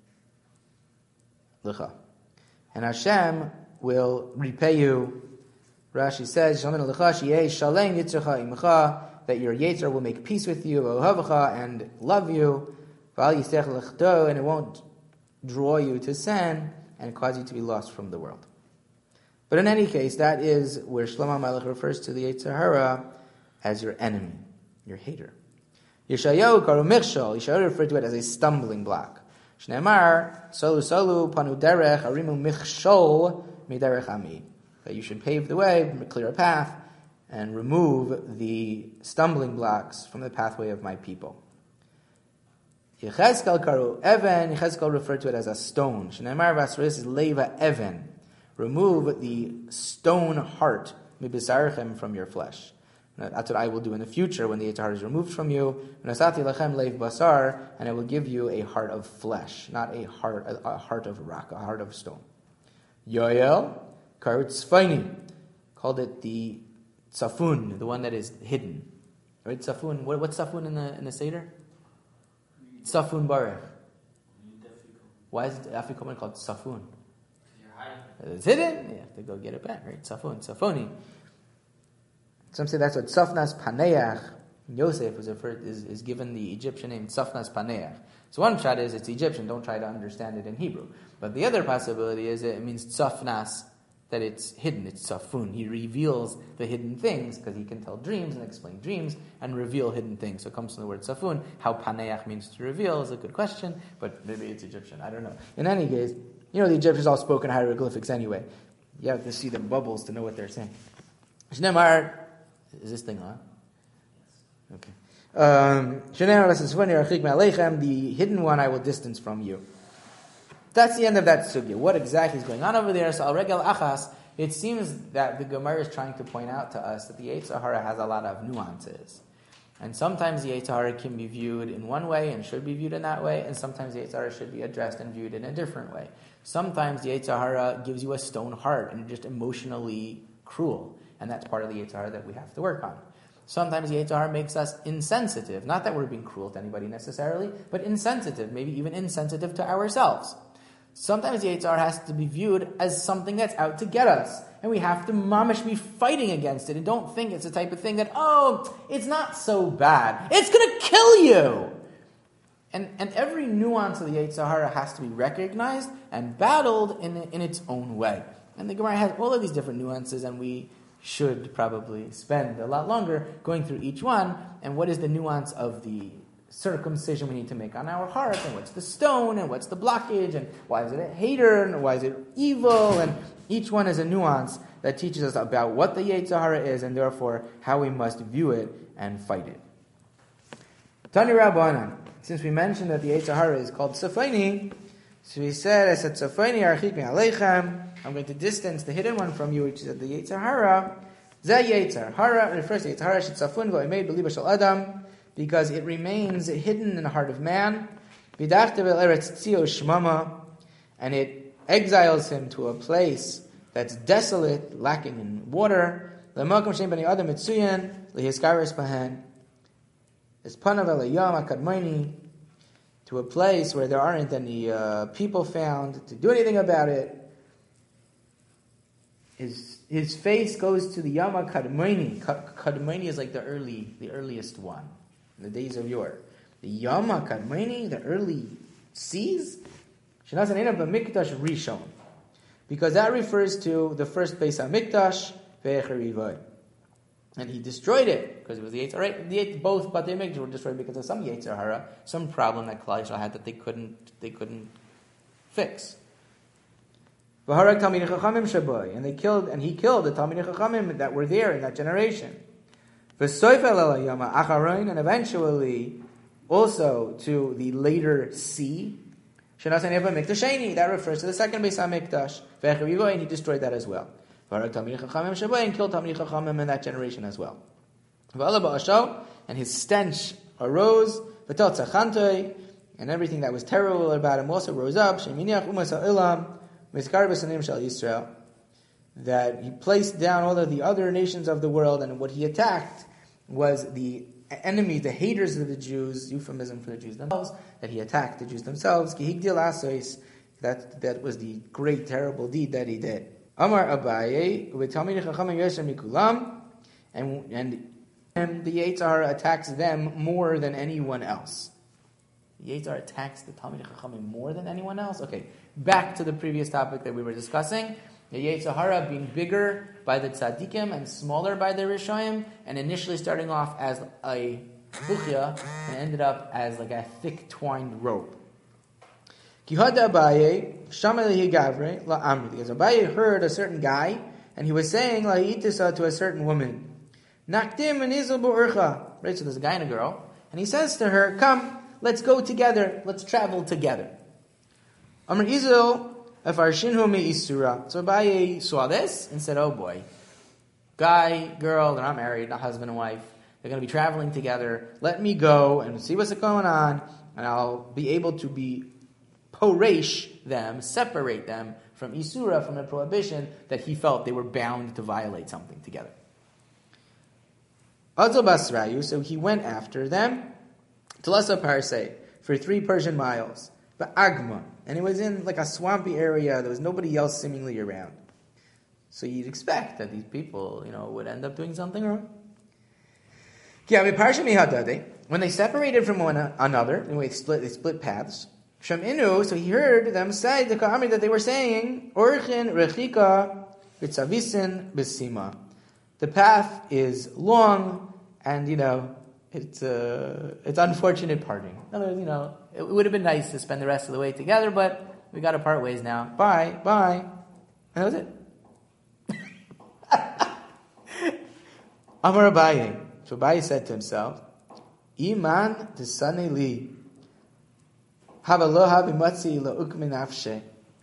lecha. And Hashem will repay you. Rashi says, Yishalmenu lecha, sheyeh shalem yitzrecha imcha, that your Yetzer will make peace with you, v'ohavacha, and love you, v'al yisech lechto, and it won't draw you to sin and cause you to be lost from the world. But in any case, that is where Shlomo Melech refers to the Yetzer Hara as your enemy, your hater. Yeshayahu karu michshol, Yeshayahu referred to it as a stumbling block. Shneimar, solu solu panu derech, arimu michshol miderech ami. That you should pave the way, clear a path, and remove the stumbling blocks from the pathway of my people. Yechezkel karu even, Yechezkel referred to it as a stone. Shneimar vasris is leva even. Remove the stone heart, mibisarchem, from your flesh. That's what I will do in the future when the Yetzer Hara is removed from you. Nasati lachem leiv basar, and I will give you a heart of flesh, not a heart, a, a heart of rock, a heart of stone. Yoel karu tzfaini, called it the tzafun, the one that is hidden. Right, tzafun. What, what's tzafun in the in the Seder? Tzafun Baruch. Why is Afikoman called Tzafun? It's hidden. You have to go get it back, right? Tzafun, Tzafoni. Some say that's what Tzafnas Paneach. Yosef was referred, is, is given the Egyptian name Tzafnas Paneach. So one shot is it's Egyptian. Don't try to understand it in Hebrew. But the other possibility is it means Tzafnas, that it's hidden. It's Tzafun. He reveals the hidden things because he can tell dreams and explain dreams and reveal hidden things. So it comes from the word Tzafun. How Paneach means to reveal is a good question, but maybe it's Egyptian. I don't know. In any case, you know the Egyptians all spoke in hieroglyphics anyway. You have to see the bubbles to know what they're saying. Shnemar, is this thing on? Okay. Um, the hidden one I will distance from you. That's the end of that sugya. What exactly is going on over there? So al regel achas, it seems that the Gemara is trying to point out to us that the Yetzer Hara has a lot of nuances. And sometimes the Yetzer Hara can be viewed in one way and should be viewed in that way, and sometimes the Yetzer Hara should be addressed and viewed in a different way. Sometimes the Yetzer Hara gives you a stone heart and just emotionally cruel, and that's part of the Yetzer Hara that we have to work on. Sometimes the Yetzer Hara makes us insensitive. Not that we're being cruel to anybody necessarily, but insensitive, maybe even insensitive to ourselves. Sometimes the Yetzer Hara has to be viewed as something that's out to get us. And we have to mamish be fighting against it. And don't think it's the type of thing that, oh, it's not so bad. It's going to kill you. And and every nuance of the Yetzer Hara has to be recognized and battled in, in its own way. And the Gemara has all of these different nuances, and we should probably spend a lot longer going through each one. And what is the nuance of the circumcision we need to make on our heart, and what's the stone, and what's the blockage, and why is it a hater, and why is it evil, and each one is a nuance that teaches us about what the Yetzer Hara is, and therefore how we must view it and fight it. Tani Rabbanan, since we mentioned that the Yetzer Hara is called Tzafoni, so he said, I said, Tzafoni archik me'aleichem, I'm going to distance the hidden one from you, which is the Yetzer Hara. Zeh Yetzer Hara refers to Yetzer Hara, shetzafun v'oimei b'liba shel adam, because it remains hidden in the heart of man, and it exiles him to a place that's desolate, lacking in water. To a place where there aren't any uh, people found to do anything about it. His his face goes to the Yama Kadmoni. Kadmoni is like the early, the earliest one. In the days of yore. The Yama Kadmoni, the early seas, because that refers to the first Beis HaMikdash, and he destroyed it because it was the Yetzer Hara. The both but the Mikdash were destroyed because of some Yetzer Hara, some problem that Klal Yisrael had that they couldn't they couldn't fix. And they killed and he killed the Talmidei Chachamim that were there in that generation. And eventually also to the later sea. That refers to the second Beis HaMikdash. And he destroyed that as well. And killed Talmidei Chachamim in that generation as well. And his stench arose, and everything that was terrible about him also rose up. Sheminiach umas ha'olam mizkar b'sanim shel Yisrael. That he placed down all of the other nations of the world, and what he attacked was the enemies, the haters of the Jews, euphemism for the Jews themselves, that he attacked the Jews themselves. Kihigdil asois, that that was the great, terrible deed that he did. Amar Abaye, v'talmidei chachamim yosher mikulam, and and and the Yetzer Hara attacks them more than anyone else. The Yetzer Hara attacks the Talmidei Chachamim more than anyone else? Okay, back to the previous topic that we were discussing. The Yetzer Hara being bigger by the tzaddikim and smaller by the Rishayim, and initially starting off as a buchya and ended up as like a thick twined rope. Kihada Abaye, Shamalei Gavre, La Amri. Because Abaye heard a certain guy, and he was saying La Yitisa to a certain woman. Nakdim and Izal Bu'urcha. Right, so there's a guy and a girl, and he says to her, come, let's go together, let's travel together. Amr Izal, Afarshinhu me Isura. So Abaye saw this and said, oh boy, guy, girl, they're not married, not husband and wife, they're going to be traveling together, let me go and see what's going on, and I'll be able to be poresh them, separate them from Isura, from the prohibition that he felt they were bound to violate something together. Azal Basrayu, so he went after them, Talasa Parsei, for three Persian miles. But Agma, and it was in like a swampy area, there was nobody else seemingly around. So you'd expect that these people, you know, would end up doing something wrong. When they separated from one another, they split, they split paths. Shaminu, so he heard them say, the Ka'amri, that they were saying, Orchin Rechika Bitzavisin Bisima. The path is long, and you know, it's uh, it's unfortunate parting. In other words, you know, it would have been nice to spend the rest of the way together, but we got to part ways now. Bye, bye. And that was it. Amar Abaye. So Abaye said to himself, Iman desane li havaloha b'matzi la'ukmin nafshe.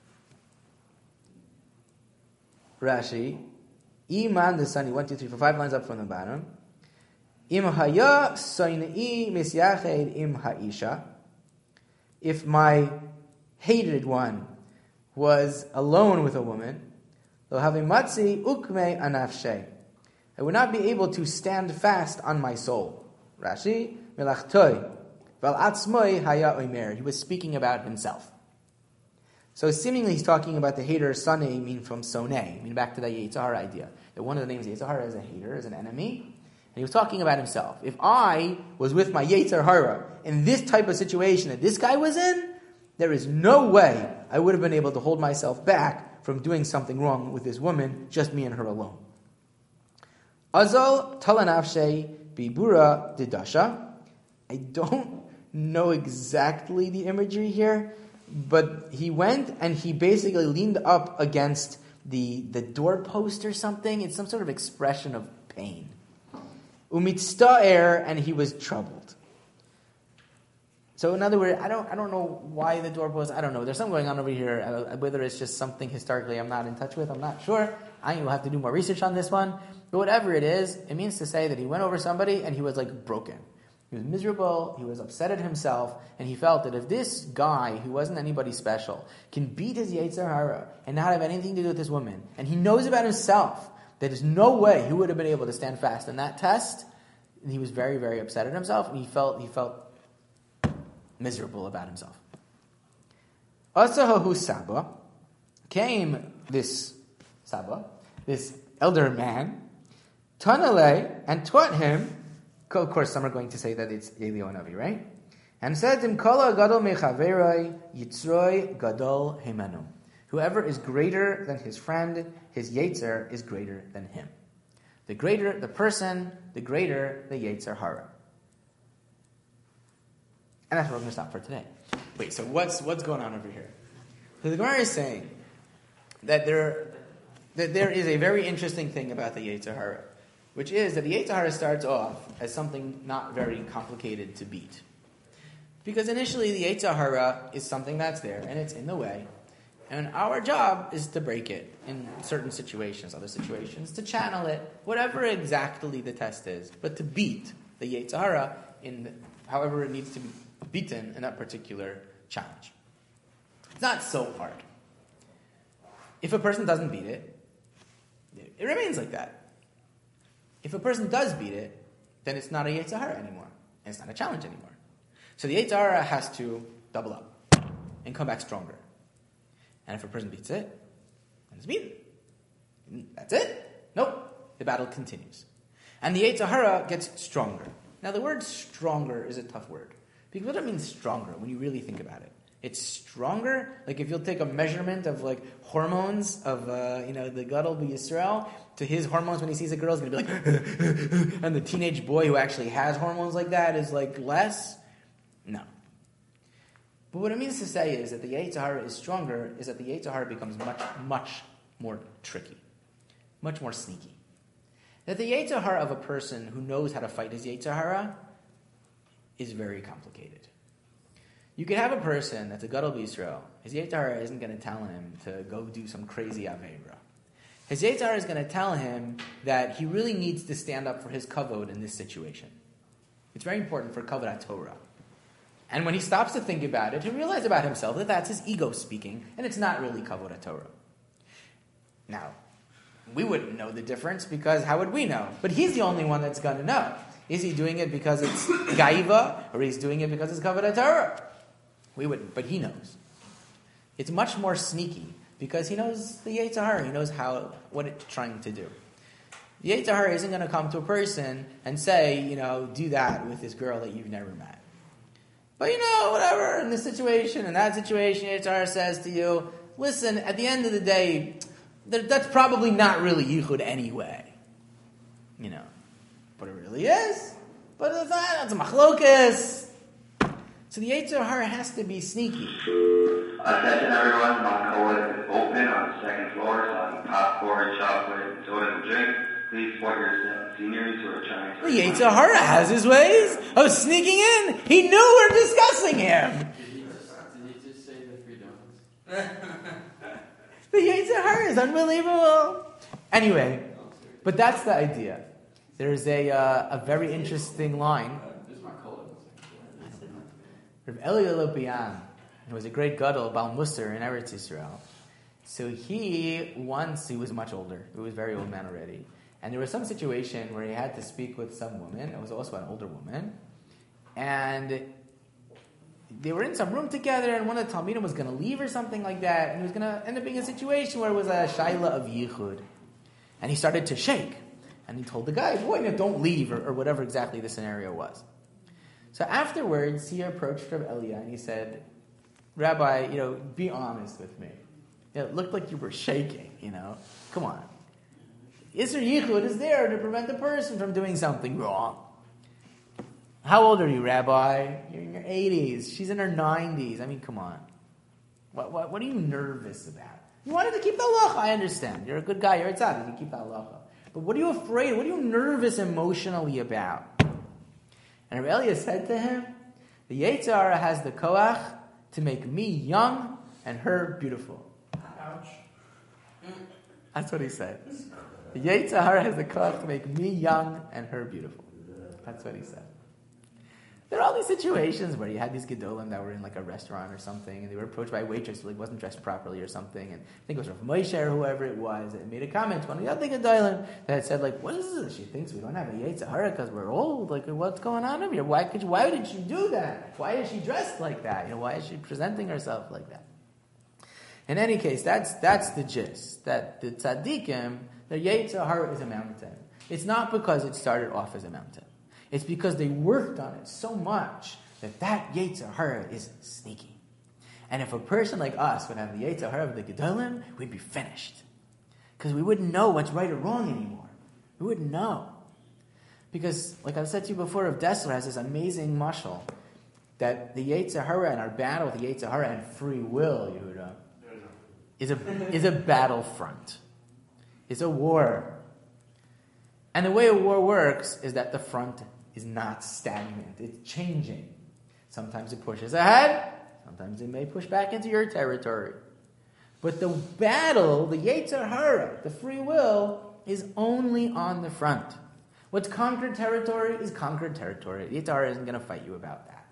Rashi. Iman desani. One, two, three, four, five lines up from the bottom. Im haya soinei misyached im haisha. If my hated one was alone with a woman, lo havimatzi ukme anafshe. I would not be able to stand fast on my soul. Rashi, Melachtoi, Val Atzmoi Haya Omer. He was speaking about himself. So seemingly he's talking about the hater, Sane, mean from Soneh, mean back to that Yetzer Hara idea. That one of the names of Yetzer Hara is a hater, is an enemy. And he was talking about himself. If I was with my Yetzer Hara in this type of situation that this guy was in, there is no way I would have been able to hold myself back from doing something wrong with this woman, just me and her alone. Azal talanafshe bibura didasha. I don't know exactly the imagery here, but he went and he basically leaned up against the, the doorpost or something. It's some sort of expression of pain. Umitzta'er, and he was troubled. So in other words, I don't I don't know why the doorpost, I don't know. There's something going on over here. Uh, whether it's just something historically I'm not in touch with, I'm not sure. I will have to do more research on this one. But whatever it is, it means to say that he went over somebody and he was like broken. He was miserable, he was upset at himself, and he felt that if this guy, who wasn't anybody special, can beat his Yetzer Hara and not have anything to do with this woman, and he knows about himself that there's no way he would have been able to stand fast in that test, and he was very, very upset at himself, and he felt he felt miserable about himself. Asahahu Saba, came this Saba, this elder man, Tanale, and taught him. Of course, some are going to say that it's Eliyahu Navi, right? And said to him, Kala gadol mechaveroi yitzroi gadol himanu. Whoever is greater than his friend, his Yetzer is greater than him. The greater the person, the greater the Yetzer Hara. And that's where we're going to stop for today. Wait, so what's what's going on over here? So the Gemara is saying that there that there is a very interesting thing about the Yetzer Hara, which is that the Yetzer Hara starts off as something not very complicated to beat. Because initially the Yetzer Hara is something that's there, and it's in the way. And our job is to break it in certain situations, other situations, to channel it, whatever exactly the test is, but to beat the Yetzer Hara in the, however it needs to be beaten in that particular challenge. It's not so hard. If a person doesn't beat it, it remains like that. If a person does beat it, then it's not a Yetzer Hara anymore. And it's not a challenge anymore. So the Yetzer Hara has to double up and come back stronger. And if a person beats it, then it's beaten. That's it? Nope. The battle continues. And the Yetzer Hara gets stronger. Now the word stronger is a tough word. Because what does it mean stronger when you really think about it? It's stronger. Like if you'll take a measurement of like hormones of uh, you know the Gadol B'Yisrael to his hormones when he sees a girl, is going to be like, and the teenage boy who actually has hormones like that is like less. No. But what it means to say is that the Yetzer Hara is stronger. Is that the Yetzer Hara becomes much much more tricky, much more sneaky. That the Yetzer Hara of a person who knows how to fight his Yetzer Hara is very complicated. You could have a person that's a Gadol B'Yisrael. His Yetzer Hara isn't going to tell him to go do some crazy Aveira. His Yetzer Hara is going to tell him that he really needs to stand up for his kavod in this situation. It's very important for kavod Torah. And when he stops to think about it, he realizes about himself that that's his ego speaking, and it's not really kavod Torah. Now, we wouldn't know the difference because how would we know? But he's the only one that's going to know. Is he doing it because it's gaiva, or he's doing it because it's kavod Torah? We wouldn't, but he knows. It's much more sneaky because he knows the Yetzer Hara. He knows how what it's trying to do. The Yetzer Hara isn't going to come to a person and say, you know, do that with this girl that you've never met. But you know, whatever, in this situation, in that situation, Yetzer Hara says to you, listen, at the end of the day, that's probably not really yichud anyway. You know. But it really is. But it's not, it's a machlokas. So the Yetzer Hara has to be sneaky. Attention everyone, my co-ed is open on the second floor, selling popcorn, chocolate, soda, and drinks. Please support your seniors who are trying to... The Yetzer Hara has his ways of sneaking in. He knew we're discussing him. Did he just, did he just say the three donuts? The Yetzer Hara is unbelievable. Anyway, but that's the idea. There's a uh, a very interesting line. This is my color. Rav Eli Lopian, who was a great gadol, Bal Musar in Eretz Yisrael. So he, once, he was much older. He was a very old man already. And there was some situation where he had to speak with some woman. It was also an older woman. And they were in some room together, and one of the Talmidim was going to leave or something like that. And it was going to end up being a situation where it was a shaila of yichud. And he started to shake. And he told the guy, boy, you know, don't leave, or, or whatever exactly the scenario was. So afterwards, he approached Rav Elia and he said, Rabbi, you know, be honest with me. You know, it looked like you were shaking, you know. Come on. Isser Yichud is there to prevent the person from doing something wrong. How old are you, Rabbi? You're in your eighties. She's in her nineties. I mean, come on. What, what, what are you nervous about? You wanted to keep the halacha, I understand. You're a good guy, you're a tzaddik, you keep the halacha. But what are you afraid, what are you nervous emotionally about? And Rav Elia said to him, the Yetzer Hara has the koach to make me young and her beautiful. Ouch. That's what he said. The Yetzer Hara has the koach to make me young and her beautiful. That's what he said. There are all these situations where you had these gedolim that were in like a restaurant or something, and they were approached by a waitress who like wasn't dressed properly or something, and I think it was Rav Moshe or whoever it was, and made a comment to one of the other gedolim that had said like, "What is this? She thinks we don't have a Yetzer Hara because we're old. Like, what's going on over here? Why could? You, why did she do that? Why is she dressed like that? You know, why is she presenting herself like that?" In any case, that's that's the gist. That the tzaddikim, their Yetzer Hara is a mountain. It's not because it started off as a mountain. It's because they worked on it so much that that Yetzer Hara is sneaky. And if a person like us would have the Yetzer Hara of the Gedolim, we'd be finished. Because we wouldn't know what's right or wrong anymore. We wouldn't know. Because, like I've said to you before, Rav Dessler has this amazing mashal that the Yetzer Hara and our battle with the Yetzer Hara and free will, Yehuda, is a, is a battlefront. It's a war. And the way a war works is that the front is not stagnant. It's changing. Sometimes it pushes ahead. Sometimes it may push back into your territory. But the battle, the Yetzer Hara, the free will, is only on the front. What's conquered territory is conquered territory. The Yetzer Hara isn't going to fight you about that.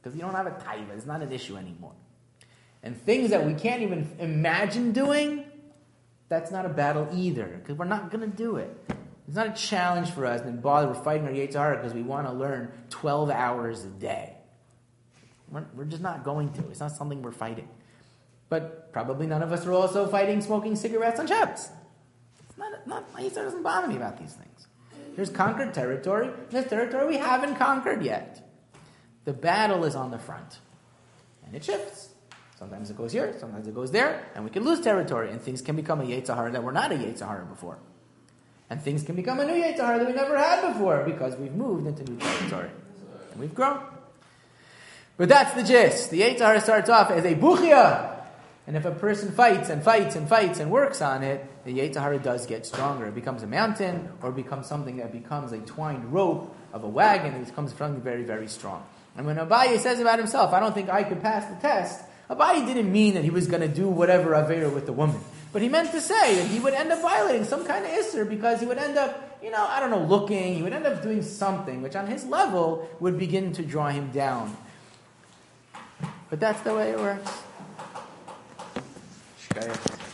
because you don't have a taiva. It's not an issue anymore. And things that we can't even imagine doing, that's not a battle either, because we're not going to do it. It's not a challenge for us, and bother, we're fighting our Yetzer Hara because we want to learn twelve hours a day. We're, we're just not going to. It's not something we're fighting. But probably none of us are also fighting smoking cigarettes on Shabbos. It's not, not, my Yetzer Hara doesn't bother me about these things. There's conquered territory. There's territory we haven't conquered yet. The battle is on the front. And it shifts. Sometimes it goes here, sometimes it goes there, and we can lose territory, and things can become a Yetzer Hara that were not a Yetzer Hara before. And things can become a new Yetzer Hara that we never had before, because we've moved into new territory. And we've grown. But that's the gist. The Yetzer Hara starts off as a buchia. And if a person fights and fights and fights and works on it, the Yetzer Hara does get stronger. It becomes a mountain, or it becomes something that becomes a twined rope of a wagon, and it becomes something very, very strong. And when Abaye says about himself, I don't think I could pass the test, Abaye didn't mean that he was going to do whatever Avera with the woman. But he meant to say that he would end up violating some kind of Isser, because he would end up, you know, I don't know, looking, he would end up doing something which on his level would begin to draw him down. But that's the way it works. Shkaya.